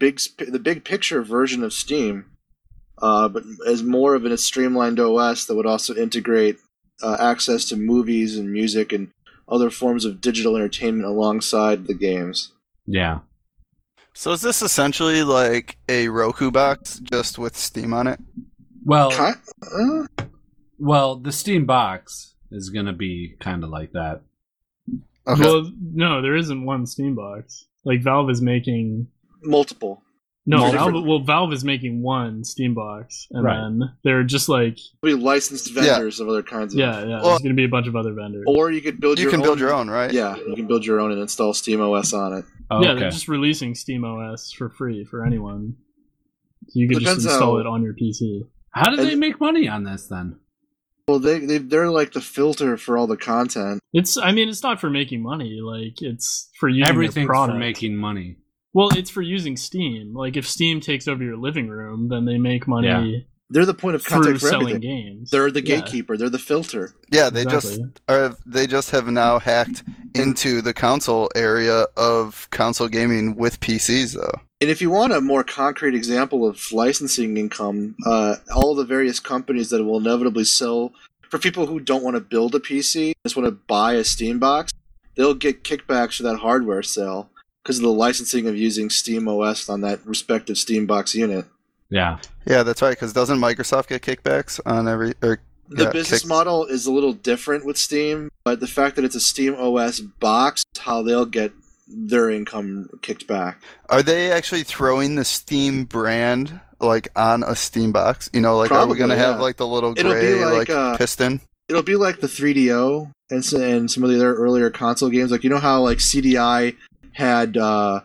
big picture version of Steam, but as more of a streamlined OS that would also integrate access to movies and music and other forms of digital entertainment alongside the games. Yeah. So is this essentially like a Roku box just with Steam on it? Well, Ki- well, the Steam box is going to be kind of like that. Okay. Well, no, there isn't one Steam box. Like Valve is making multiple. no. Different. Valve is making one Steam box, and Right. then they're just like Be licensed vendors of other kinds of. yeah. Well- There's gonna be a bunch of other vendors. Or you could build You your can own. build your own, right? Yeah, you can build your own and install SteamOS on it. Oh, Yeah, okay. they're just releasing SteamOS for free for anyone. So you could Depends just install how- it on your PC. How do they and- make money on this then? Well, they're like the filter for all the content. It's not for making money. Like it's for using their Everything's product. for making money. Well, it's for using Steam. Like if Steam takes over your living room, then they make money Yeah. They're the point of through contact for selling everything. games. They're the Yeah, gatekeeper. They're the filter. Yeah, they exactly. just have now hacked into the console area of console gaming with PCs though. And if you want a more concrete example of licensing income, all the various companies that will inevitably sell for people who don't want to build a PC, just want to buy a Steam box, they'll get kickbacks for that hardware sale because of the licensing of using SteamOS on that respective Steam box unit. Yeah. Yeah, that's right. Because doesn't Microsoft get kickbacks on every? The business model is a little different with Steam, but the fact that it's a SteamOS box is how they'll get their income kicked back. Are they actually throwing the Steam brand like on a Steam box? You know, like are we Probably, gonna have yeah. like the little It'll be gray like, piston? It'll be like the 3DO and some of the other earlier console games. Like, you know how like CDI had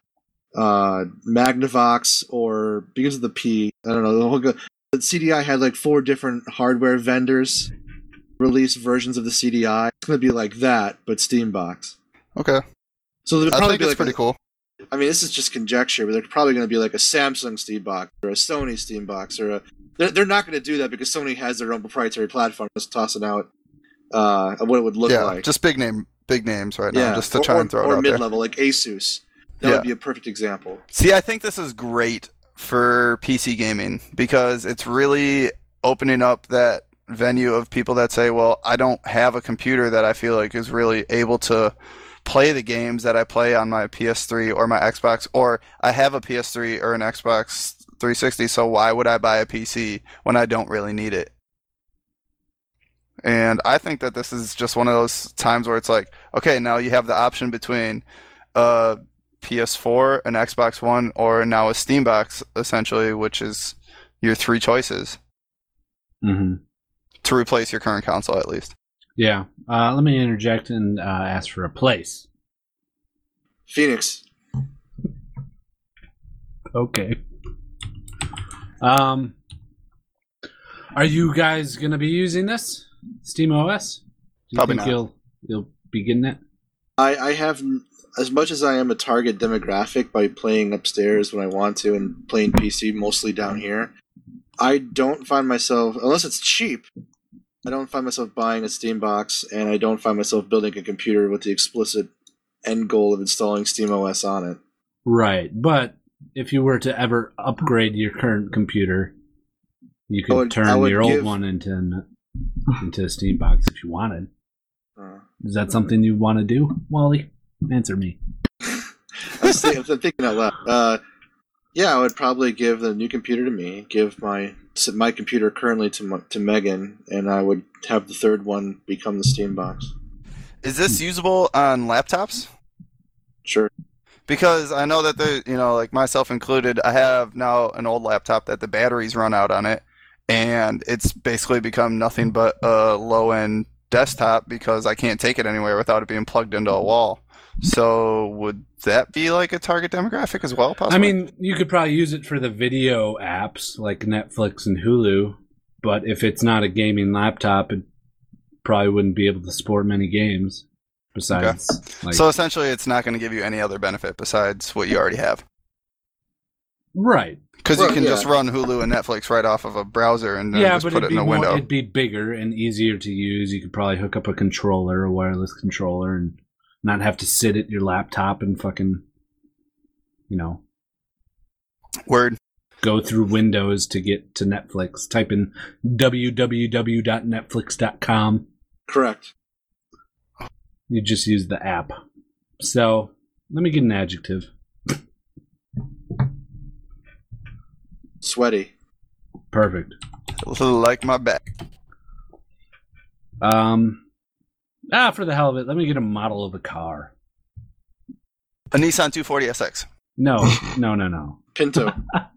Magnavox, or because of the P, I don't know, the CDI had like 4 different hardware vendors release versions of the CDI. It's going to be like that, but Steam box. Okay, So there'll I probably think be it's like pretty cool. I mean, this is just conjecture, but they're probably going to be like a Samsung Steam box or a Sony Steam box or a. They're not going to do that because Sony has their own proprietary platform. Just tossing out what it would look Yeah, like. just big names right now, just to try and throw it or out there. mid-level like Asus. That Yeah. would be a perfect example. See, I think this is great for PC gaming because it's really opening up that venue of people that say, well, I don't have a computer that I feel like is really able to play the games that I play on my PS3 or my Xbox, or I have a PS3 or an Xbox 360, so why would I buy a PC when I don't really need it? And I think that this is just one of those times where it's like, okay, now you have the option between PS4, an Xbox One, or now a Steam box, essentially, which is your 3 choices Mm-hmm. to replace your current console, at least. Yeah. Let me interject and ask for a place. Phoenix. Okay. Are you guys gonna be using this SteamOS? Do you Probably think not. you'll be getting it? I have, as much as I am a target demographic by playing upstairs when I want to and playing PC mostly down here, I don't find myself, unless it's cheap, I don't find myself buying a Steam box, and I don't find myself building a computer with the explicit end goal of installing SteamOS on it. Right, but if you were to ever upgrade your current computer, you could I would turn your old give- one into a Steam box if you wanted. Is that something you want to do, Wally? Answer me. I'm thinking out loud. Yeah, I would probably give the new computer to me, give my computer currently to Megan, and I would have the third one become the Steam box. Is this usable on laptops? Sure. Because I know that like myself included, I have now an old laptop that the batteries run out on it, and it's basically become nothing but a low-end desktop because I can't take it anywhere without it being plugged into a wall. So would that be like a target demographic as well, possibly? I mean, you could probably use it for the video apps like Netflix and Hulu, but if it's not a gaming laptop, it probably wouldn't be able to support many games. besides. Like, So essentially, it's not going to give you any other benefit besides what you already have. right. Because Well, you can yeah. just run Hulu and Netflix right off of a browser and then Yeah, just but put it in a window. it'd be bigger and easier to use. You could probably hook up a controller, a wireless controller, and not have to sit at your laptop and fucking, Word. go through Windows to get to Netflix. Type in www.netflix.com. Correct. You just use the app. So, let me get an adjective. Sweaty. Perfect. Like my back. For the hell of it, let me get a model of a car. A Nissan 240 SX. No. Pinto.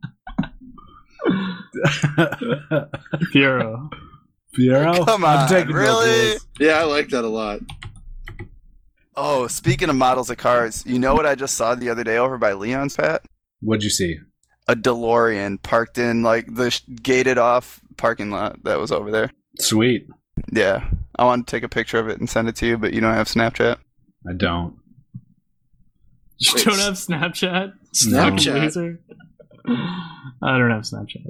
Fiero. Fiero? Come I'm on, taking really? those. Yeah, I like that a lot. Oh, speaking of models of cars, you know what I just saw the other day over by Leon's, Pat? What'd you see? A DeLorean parked in like the gated off parking lot that was over there. Sweet. Yeah. I want to take a picture of it and send it to you, but you don't have Snapchat. I don't. You Wait, don't have Snapchat? Snapchat. Loser. I don't have Snapchat.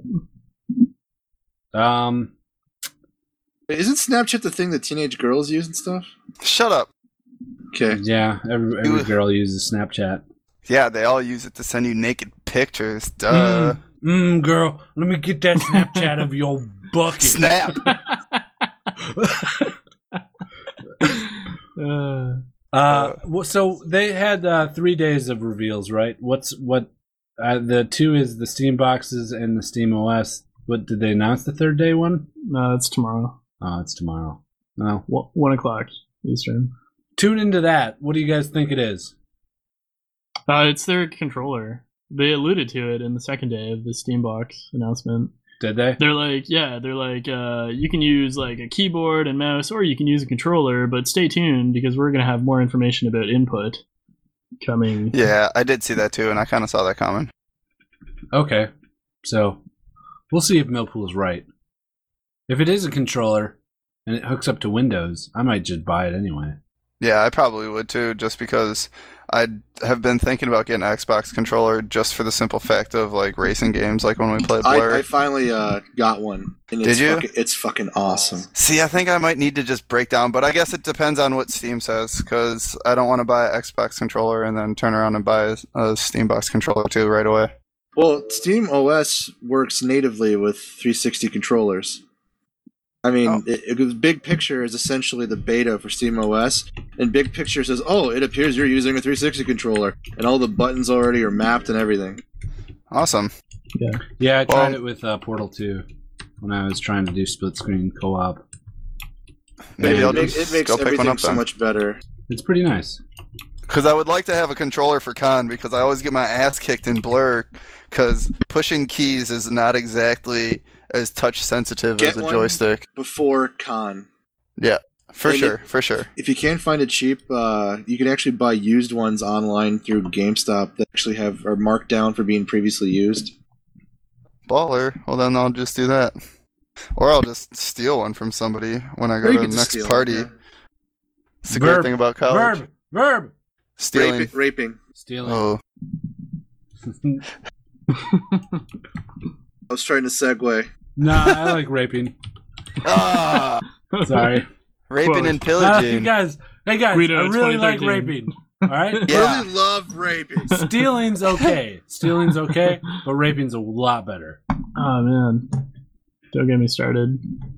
Isn't Snapchat the thing that teenage girls use and stuff? Shut up. Okay. Yeah, every girl uses Snapchat. Yeah, they all use it to send you naked pictures. Duh. Girl, let me get that Snapchat of your bucket. Snap. So they had 3 days of reveals, right? The two is the Steam boxes and the Steam OS. What did they announce the third day one? No, it's tomorrow. Oh, it's tomorrow. Well, 1 o'clock Eastern. tune into that. What do you guys think it is? It's their controller. They alluded to it in the second day of the Steambox announcement. Did they? They're like, you can use like a keyboard and mouse, or you can use a controller, but stay tuned because we're going to have more information about input coming. Yeah, I did see that too, and I kind of saw that coming. Okay. So we'll see if Millpool's right. If it is a controller and it hooks up to Windows, I might just buy it anyway. Yeah, I probably would too, just because I have been thinking about getting an Xbox controller just for the simple fact of like racing games, like when we played Blur. I finally got one. And Did you? It's fucking awesome. See, I think I might need to just break down, but I guess it depends on what Steam says, because I don't want to buy an Xbox controller and then turn around and buy a Steambox controller too right away. Well, Steam OS works natively with 360 controllers. I mean, Big Picture is essentially the beta for Steam OS, and Big Picture says, "Oh, it appears you're using a 360 controller, and all the buttons already are mapped and everything." Awesome. Yeah, I tried it with Portal 2 when I was trying to do split screen co-op. Maybe And I'll it just makes go pick one everything up so then. much better. It's pretty nice. Because I would like to have a controller for Con, because I always get my ass kicked in Blur, because pushing keys is not exactly as touch sensitive Get as a one joystick. before Con. Yeah, for And sure. If you can't find it cheap, you can actually buy used ones online through GameStop that actually are marked down for being previously used. Baller. Well, then I'll just do that. Or I'll just steal one from somebody when I Or go you to can the just next steal it, party. yeah. It's the great thing about college. Verb. Stealing. Raping. Stealing. Oh. I was trying to segue. Nah, I like raping. Ah! Sorry. Raping and Hey pillaging. guys, I Guido, really like 2013. raping. All right. Yeah. Really love raping. Stealing's okay, but raping's a lot better. Oh man, don't get me started.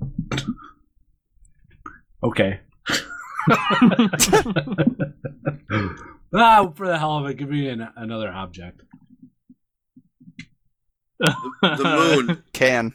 Okay. For the hell of it, give me another object. The moon. Can.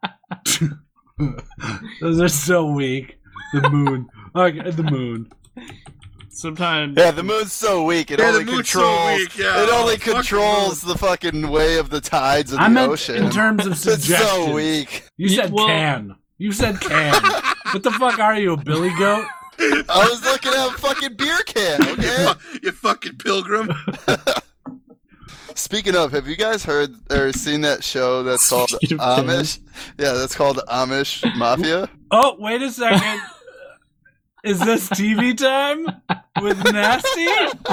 Those are so weak. The moon. Okay, the moon. Sometimes. Yeah, the moon's so weak. It Yeah, only the moon's so controls. weak, yeah. It only Fuck the controls the fucking way of the tides of I the meant ocean. in terms of It's suggestions. so weak. You said Well- can. You said can. What the fuck are you, a billy goat? I was looking at a fucking beer can. Okay. You fucking pilgrim. Speaking of, have you guys heard or seen that show that's called Speaking of Amish? Yeah, that's called Amish Mafia. Oh, wait a second. Is this TV time? with Nasty.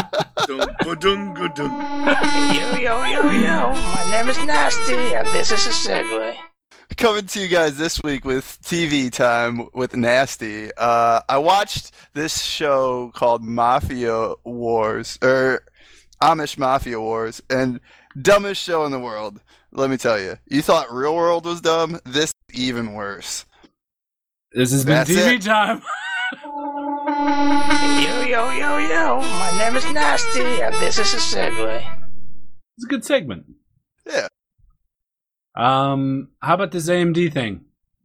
Yo, my name is Nasty, and this is a segue. Coming to you guys this week with TV Time with Nasty. I watched this show called Mafia Wars, or Amish Mafia Wars, and dumbest show in the world. Let me tell you. You thought Real World was dumb? This is even worse. This has been That's TV it. Time. Yo, my name is Nasty, and this is a segue. It's a good segment. Yeah. How about this AMD thing?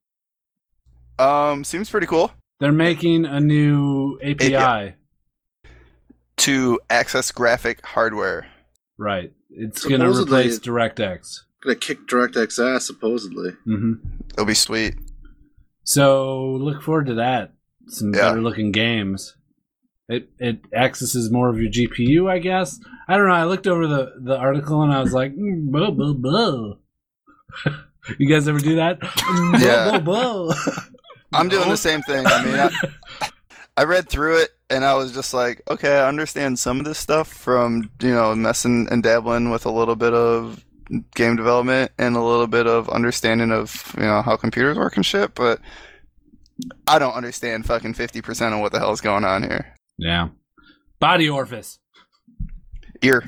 Seems pretty cool. They're making a new API. To access graphic hardware. Right. It's going to Supposedly- replace DirectX. Gonna kick DirectX ass, supposedly. Mm-hmm. It'll be sweet. So look forward to that. Some Yeah. better looking games. It accesses more of your GPU, I guess. I don't know. I looked over the article and I was like, blah, blah, blah. You guys ever do that? Yeah. Blah, blah, blah. I'm doing the same thing. I mean, I read through it and I was just like, okay, I understand some of this stuff from, messing and dabbling with a little bit of game development and a little bit of understanding of, how computers work and shit, but I don't understand fucking 50% of what the hell is going on here. Yeah. Body orifice. Ear.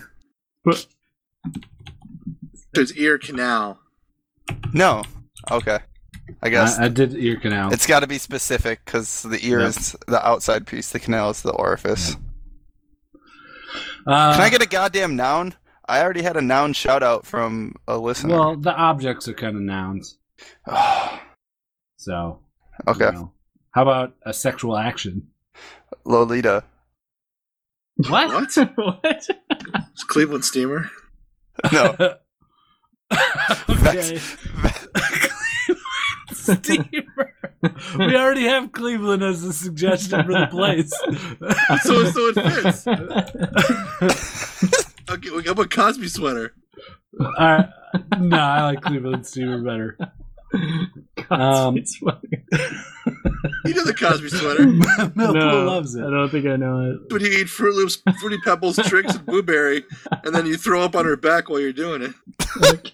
There's ear canal. No. Okay. I guess. I did ear canal. It's got to be specific because the ear Yeah. is the outside piece, the canal is the orifice. Can Can I get a goddamn noun? I already had a noun shout out from a listener. Well, the objects are kind of nouns. So. Okay. How about a sexual action? Lolita. What? What? What? It's Cleveland Steamer. No. Okay. Steamer. We already have Cleveland as a suggestion for the place. So it fits. Okay, we got a Cosby sweater. Alright. No, I like Cleveland Steamer better. It's funny. You know the Cosby sweater. Millpool loves I it. don't think I know it. When you eat Fruit Loops, Fruity Pebbles, Tricks, and Blueberry, and then you throw up on her back while you're doing it.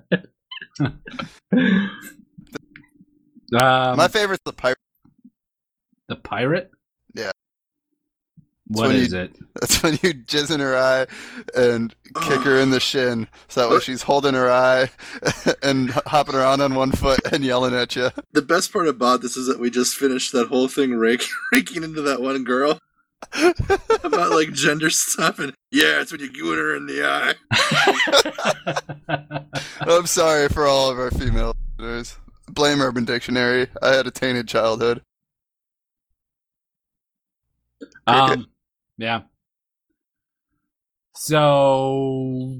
My favorite's the pirate. The pirate? Yeah. What when is you- it? That's when you jizz in her eye and kick her in the shin. So that way she's holding her eye and hopping around on one foot and yelling at you. The best part about this is that we just finished that whole thing raking into that one girl about like gender stuff, and yeah, it's when you goon her in the eye. I'm sorry for all of our female listeners. Blame Urban Dictionary. I had a tainted childhood. Yeah. So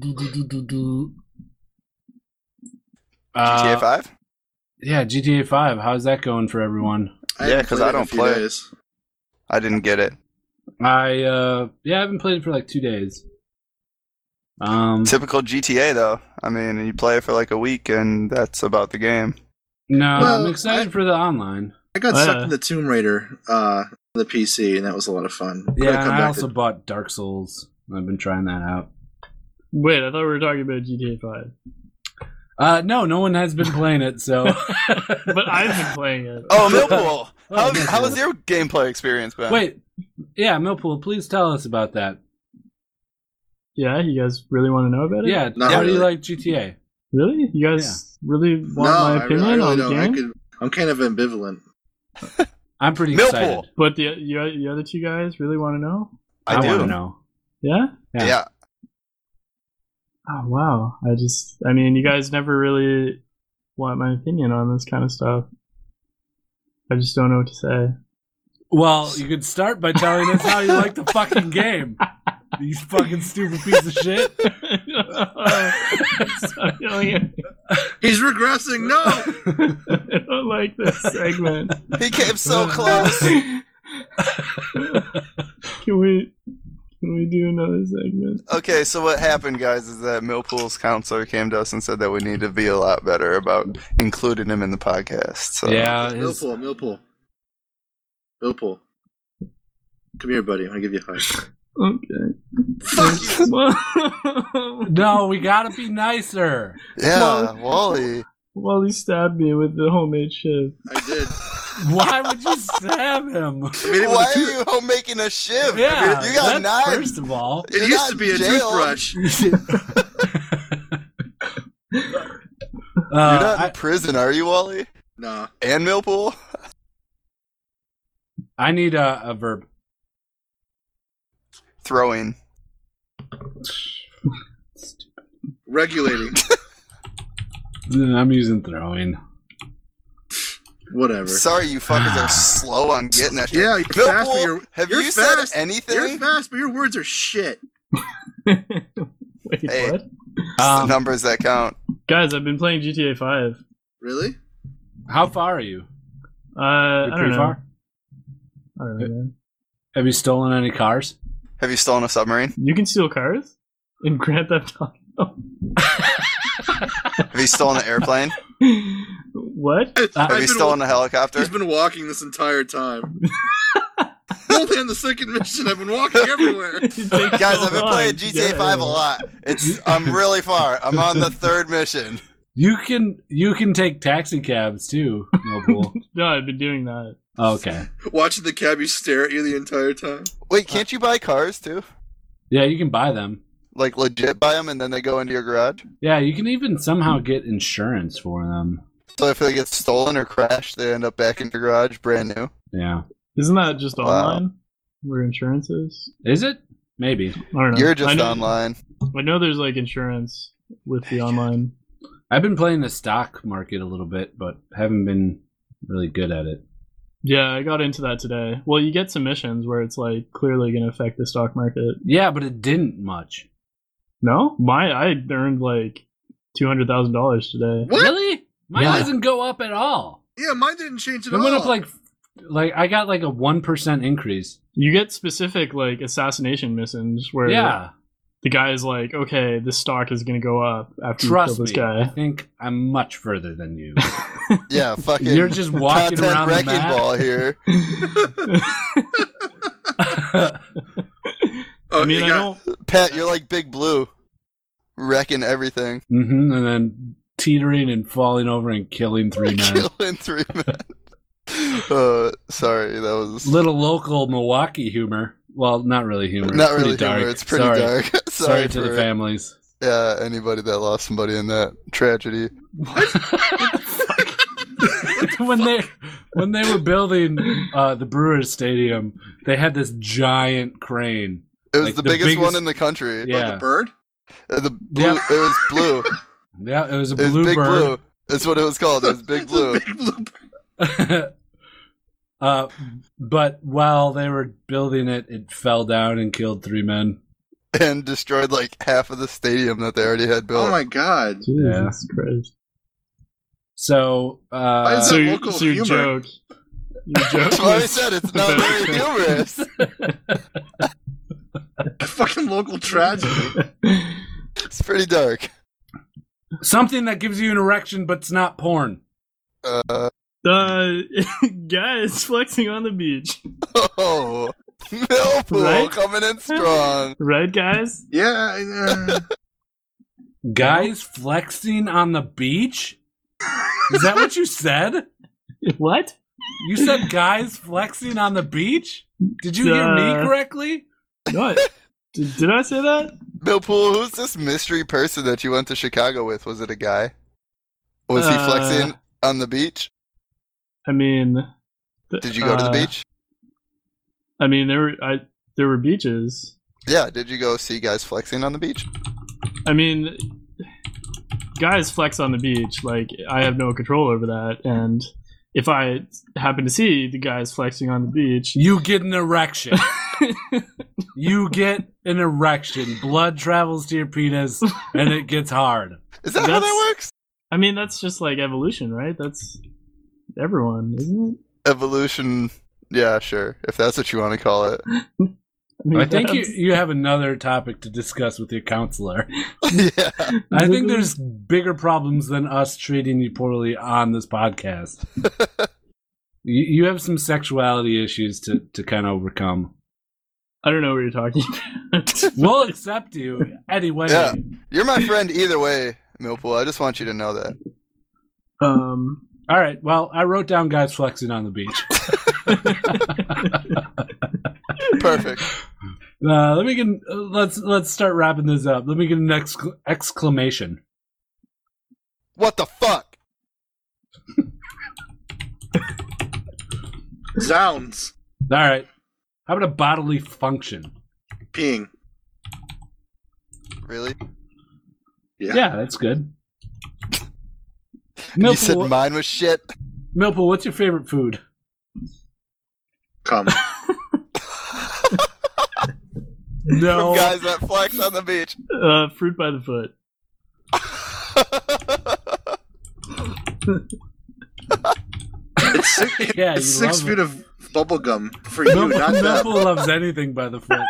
GTA 5? Yeah, GTA 5. How's that going for everyone? I Yeah, haven't 'cause played I it in a don't few play. days. I didn't get it. I haven't played it for like 2 days. Typical GTA, though. I mean, you play it for like a week, and that's about the game. No, Well, I'm excited for the online. I got Oh, stuck yeah. in the Tomb Raider, the PC, and that was a lot of fun. Gotta Yeah, come and I back also to- bought Dark Souls. I've been trying that out. Wait, I thought we were talking about GTA 5. No one has been playing it, so. But I've been playing it. Oh, Millpool! Oh, How has your gameplay experience been? Wait, yeah, Millpool, please tell us about that. Yeah, you guys really want to know about it? Yeah, Not how do you really. like GTA? Really? You guys really want my I opinion really on the don't. game? I'm kind of ambivalent. I'm pretty Millpool. excited. But the other two guys really want to know? I do. want to know. Yeah? Yeah. Yeah. Oh, wow. I mean, you guys never really want my opinion on this kind of stuff. I just don't know what to say. Well, you could start by telling us how you like the fucking game. You fucking stupid piece of shit. Stop yelling at me. He's regressing. No. I don't like this segment. He came so close. Can we do another segment? Okay, so what happened, guys, is that Millpool's counselor came to us and said that we need to be a lot better about including him in the podcast. So. Yeah, Millpool. Come here, buddy. I want to give you a hug. Okay. Fuck you! No, we gotta be nicer. Yeah, Wally. Wally stabbed me with the homemade shiv. I did. Why would you stab him? I mean, it, Why was are a you home making a shiv? Yeah, you got that's knives. first of all. it You're used not to be a jailed. toothbrush. You're not I, in prison, are you, Wally? Nah. And Millpool? I need a verb. Throwing. Regulating. I'm using throwing. Whatever. Sorry, you fuckers are slow on getting that shit. Yeah, you're fast, but Millpool, you're, have you're you fast. said anything? You're fast, but your words are shit. Wait, Hey. what? It's the numbers that count. Guys, I've been playing GTA 5. Really? How far are you? I You're don't pretty know. far. I don't know, man. Have you stolen any cars? Have you stolen a submarine? You can steal cars in Grand Theft Auto. Have you stolen an airplane? What? Have you stolen a helicopter? He's been walking this entire time. Only on the second mission, I've been walking everywhere. Guys, I've been playing GTA 5 a lot. I'm really far. I'm on the third mission. You can take taxi cabs too, Noble. No, I've been doing that. Okay. Watching the cabbie stare at you the entire time. Wait, can't you buy cars too? Yeah, you can buy them. Like legit buy them and then they go into your garage? Yeah, you can even somehow get insurance for them. So if they get stolen or crashed, they end up back in your garage brand new? Yeah. Isn't that just Wow. online? Where insurance is? Is it? Maybe. I don't know. You're just I know, online. I know there's like insurance with the online. I've been playing the stock market a little bit, but haven't been really good at it. Yeah, I got into that today. Well, you get some missions where it's like clearly going to affect the stock market. Yeah, but it didn't much. No, I earned like $200,000 today. What? Really? Mine Yeah. doesn't go up at all. Yeah, mine didn't change at It all. went up like I got like a 1% increase. You get specific like assassination missions where Yeah. the guy is like, okay, this stock is going to go up after you Trust kill this me. I guy. think I'm much further than you. Yeah, fucking You're just walking content around the wrecking map. ball here. Oh, I mean, you I got- don't. Pat, you're like Big Blue. Wrecking everything. And then teetering and falling over and killing 3 men. Killing 3 men. Sorry, that was Little local Milwaukee humor. Well, not really humor. not It's pretty really dark. humor. It's pretty Sorry. dark. Sorry to for the families. Yeah, anybody that lost somebody in that tragedy. when they were building the Brewers Stadium, they had this giant crane. It was Like the the biggest one biggest- in the country. Oh, Yeah, the bird? The blue, Yep. It was blue. yeah, it was a It was blue Big bird. Blue. That's what it was called. It was Big Blue. Big blue bird. But while they were building it, it fell down and killed 3 men. And destroyed like half of the stadium that they already had built. Oh my god. Jesus Christ. So, Why is So, that your local so your humor? joke. Your joke That's why I was- said it's not very humorous. Fucking local tragedy. It's pretty dark. something that gives you an erection, but it's not porn. Guys flexing on the beach. Oh, Millpool Right? coming in strong. Right, guys? Yeah. Guys flexing on the beach? Is that what you said? What? You said guys flexing on the beach? Did you hear me correctly? What? Did I say that? Millpool, who's this mystery person that you went to Chicago with? Was it a guy? Was he flexing on the beach? I mean, Did you go to the beach? I mean, there were beaches. Yeah, did you go see guys flexing on the beach? I mean, guys flex on the beach. Like, I have no control over that. And if I happen to see the guys flexing on the beach, You get an erection. You get an erection. Blood travels to your penis and it gets hard. Is that how That's- that works? I mean, that's just like evolution, right? That's everyone, isn't Evolution. Yeah, sure. If that's what you want to call it. it? mean, I think that's- you have another topic to discuss with your counselor. Yeah. I think there's bigger problems than us treating you poorly on this podcast. You have some sexuality issues to kind of overcome. I don't know what you're talking about. We'll accept you anyway. Yeah. You're my friend either way, Millpool. I just want you to know that. All right. Well, I wrote down guys flexing on the beach. Perfect. Let me get. Let's start wrapping this up. Let me get an exclamation. What the fuck? Zounds. All right. How about a bodily function? Peeing. Really? Yeah, that's good. You said Millpool, mine was shit? Millpool, what's your favorite food? Come. No. From guys that flex on the beach. Fruit by the foot. It's six, Yeah, you it's 6 love feet it. of bubble gum for you, not them. Millpool loves anything by the foot.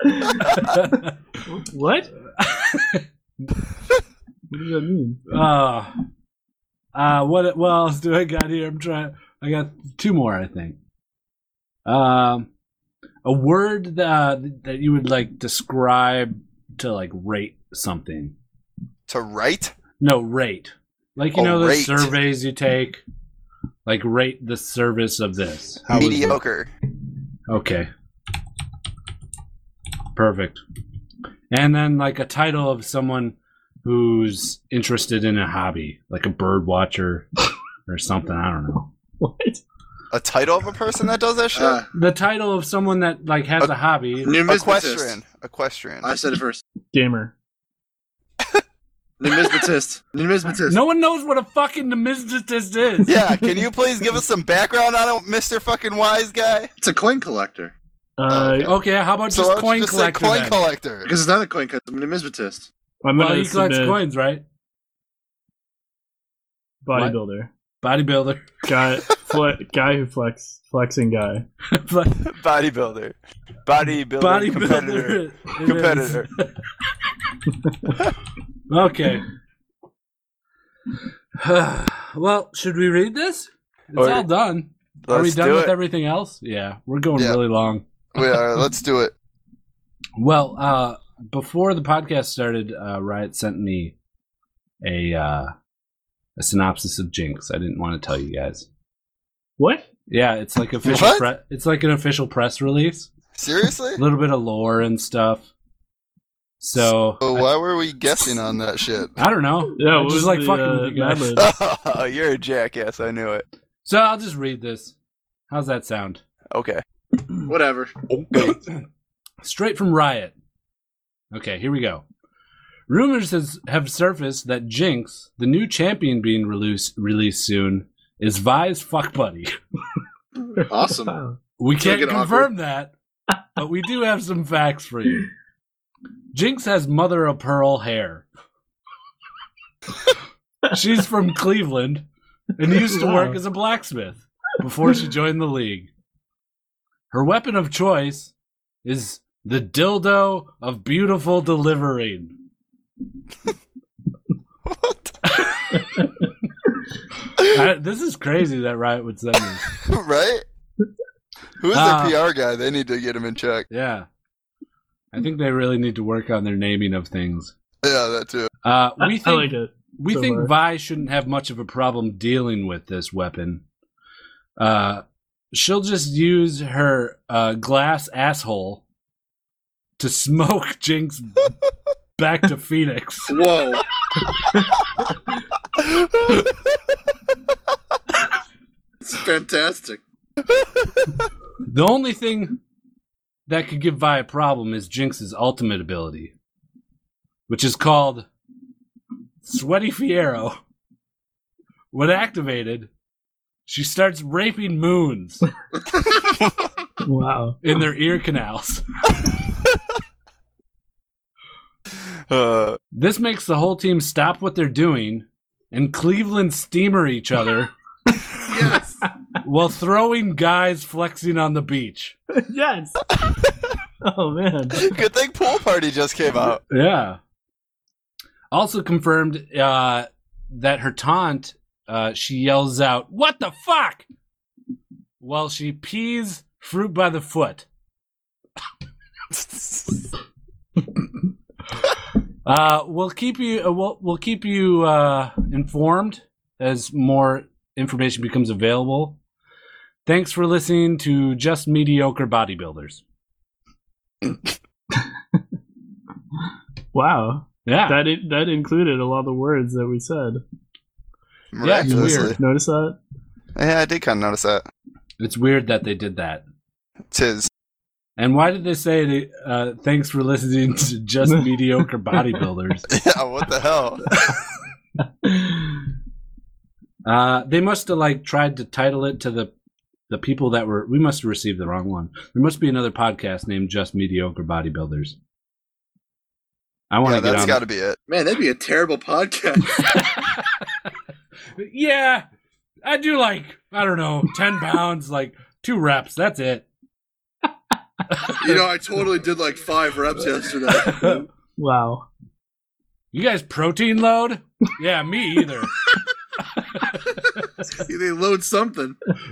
What? What does that mean? What else do I got here? I got 2 more, I think. A word that you would like describe to like rate something. To write? No, rate. Like the Rate. surveys you take. Like rate the service of this. How was it? Mediocre. Okay. Perfect. And then like a title of someone who's interested in a hobby, like a bird watcher or something. I don't know. What? A title of a person that does that shit? The title of someone that like has a hobby. Numismatist. Equestrian. I said it first. Gamer. Numismatist. Numismatist. No one knows what a fucking numismatist is. Yeah, can you please give us some background on it, Mr. fucking Wise Guy? It's a coin collector. Okay, how about So just why don't coin you just collector? say coin then? collector. Because it's not a coin collector, it's a numismatist. I'm Well, gonna he collects submit coins, right? bodybuilder. Bodybuilder. Guy who flexing guy. Bodybuilder. Bodybuilder. Competitor. Bodybuilder. Okay. Well, should we read this? It's Or- all done. Are we Let's done do with it. everything else? Yeah, we're going Yeah. really long. We are. Let's do it. Well, before the podcast started, Riot sent me a synopsis of Jinx. I didn't want to tell you guys. What? Yeah, it's like official. What? It's like an official press release. Seriously? A little bit of lore and stuff. So So why were we guessing on that shit? I don't know. Yeah, I what just was like the, fucking with you guys. Mad Libs? Oh, you're a jackass. I knew it. So I'll just read this. How's that sound? Okay. Whatever. Straight from Riot. Okay, here we go. Rumors have surfaced that Jinx, the new champion being released soon, is Vi's fuck buddy. Awesome. Wow. We So can't get confirm that, but we do have some facts for you. Jinx has mother of pearl hair. She's from Cleveland and used to work Wow. as a blacksmith before she joined the league. Her weapon of choice is the dildo of beautiful delivering. What? This is crazy that Riot would send this. Right? Who's their PR guy? They need to get him in check. Yeah. I think they really need to work on their naming of things. Yeah, that too. We I think like it. we so think far. Vi shouldn't have much of a problem dealing with this weapon. She'll just use her glass asshole to smoke Jinx back to Phoenix. Whoa. It's fantastic. The only thing that could give Vi a problem is Jinx's ultimate ability, which is called Sweaty Fiero. When activated, she starts raping moons Wow. in their ear canals. This makes the whole team stop what they're doing and Cleveland steamer each other Yes. while throwing guys flexing on the beach. Yes. Oh man. Good thing Pool Party just came out. Yeah. Also confirmed that her taunt, she yells out, "What the fuck?" while she pees Fruit by the foot. We'll keep you we'll keep you informed as more information becomes available. Thanks for listening to Just Mediocre Bodybuilders. Wow. Yeah. That included a lot of the words that we said. Yeah, it's Miraculously. weird. Notice that? Yeah, I did kind of notice that. It's weird that they did that. Tis. And why did they say thanks for listening to Just Mediocre Bodybuilders? Yeah, what the hell? They must have tried to title it to the people that were. We must have received the wrong one. There must be another podcast named Just Mediocre Bodybuilders. I want Yeah, to get that's on. got to be it. Man, that'd be a terrible podcast. Yeah, I do 10 pounds, 2 reps. That's it. I totally did 5 reps yesterday. Wow. You guys protein load? Yeah, me either. They load something.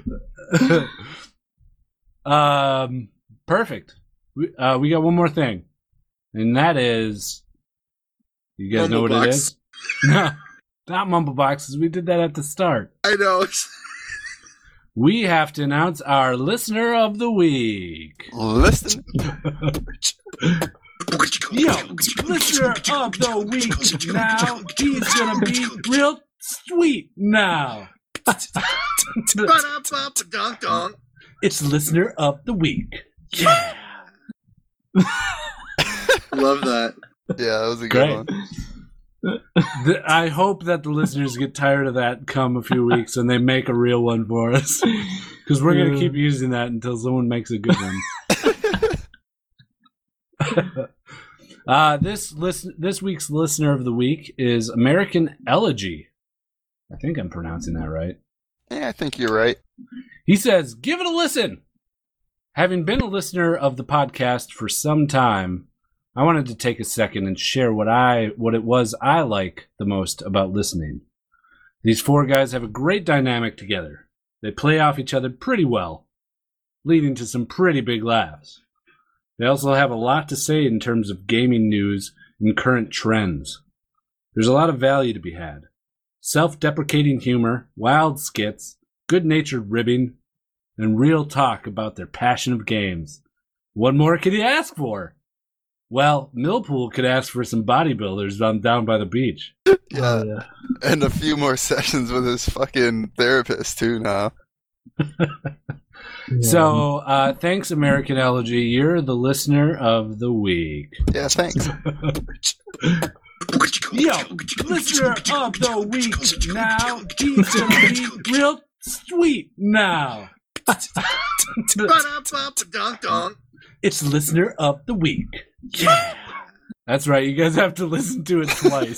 Perfect. We got one more thing, and that is, you guys know what it is? No, not mumble boxes. We did that at the start. I know. We have to announce our listener of the week. Listen. Yo, listener of the week now. He's gonna be real sweet now. Ba-da-ba-ba-dunk-dunk. It's listener of the week. Yeah. Love that. Yeah, that was a Great. good one. I hope that the listeners get tired of that come a few weeks and they make a real one for us. Because we're going to keep using that until someone makes a good one. This week's listener of the week is American Elegy. I think I'm pronouncing that right. Yeah, I think you're right. He says, give it a listen. Having been a listener of the podcast for some time, I wanted to take a second and share what it was I like the most about listening. These 4 guys have a great dynamic together. They play off each other pretty well, leading to some pretty big laughs. They also have a lot to say in terms of gaming news and current trends. There's a lot of value to be had. Self-deprecating humor, wild skits, good-natured ribbing, and real talk about their passion of games. What more could you ask for? Well, Millpool could ask for some bodybuilders down by the beach. Yeah. Oh, yeah. And a few more sessions with his fucking therapist, too, now. Yeah. So, thanks, American Elegy. You're the listener of the week. Yeah, thanks. Yo, listener of the week now. He's gonna be real sweet now. Ba-da-ba-ba-dunk-dunk. It's listener of the week. Yeah. That's right. You guys have to listen to it twice.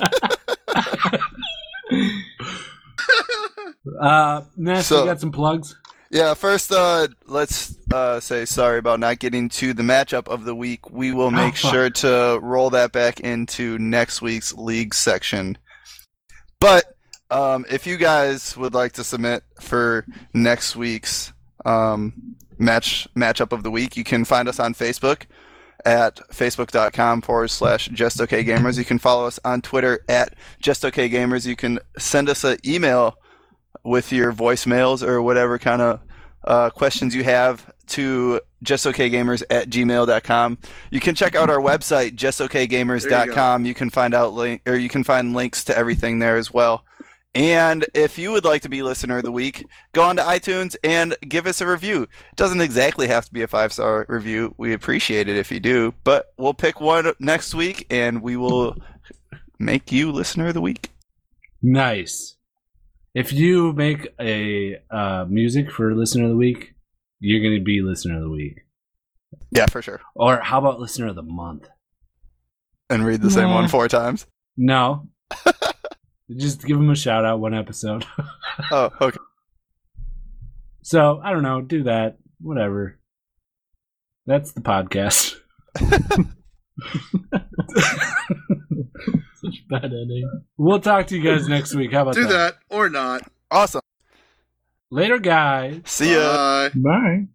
Ness, you got some plugs? Yeah, first, let's say sorry about not getting to the matchup of the week. We will make sure to roll that back into next week's league section. But if you guys would like to submit for next week's matchup of the week, you can find us on Facebook at facebook.com/JustOkGamers. You can follow us on Twitter at JustOkGamers. You can send us an email with your voicemails or whatever kind of questions you have to justokgamers@gmail.com. You can check out our website, justokgamers.com. You can find you can find links to everything there as well. And if you would like to be listener of the week, go on to iTunes and give us a review. It doesn't exactly have to be a 5-star review. We appreciate it if you do, but we'll pick one next week and we will make you listener of the week. Nice. If you make a music for listener of the week, you're going to be listener of the week. Yeah, for sure. Or how about listener of the month? And read the same one 4 times. No. Just give them a shout out one episode. Oh, okay. So, I don't know. Do that. Whatever. That's the podcast. Such bad ending. We'll talk to you guys next week. How about Do that or not. Awesome. Later, guys. See ya. Bye. Bye.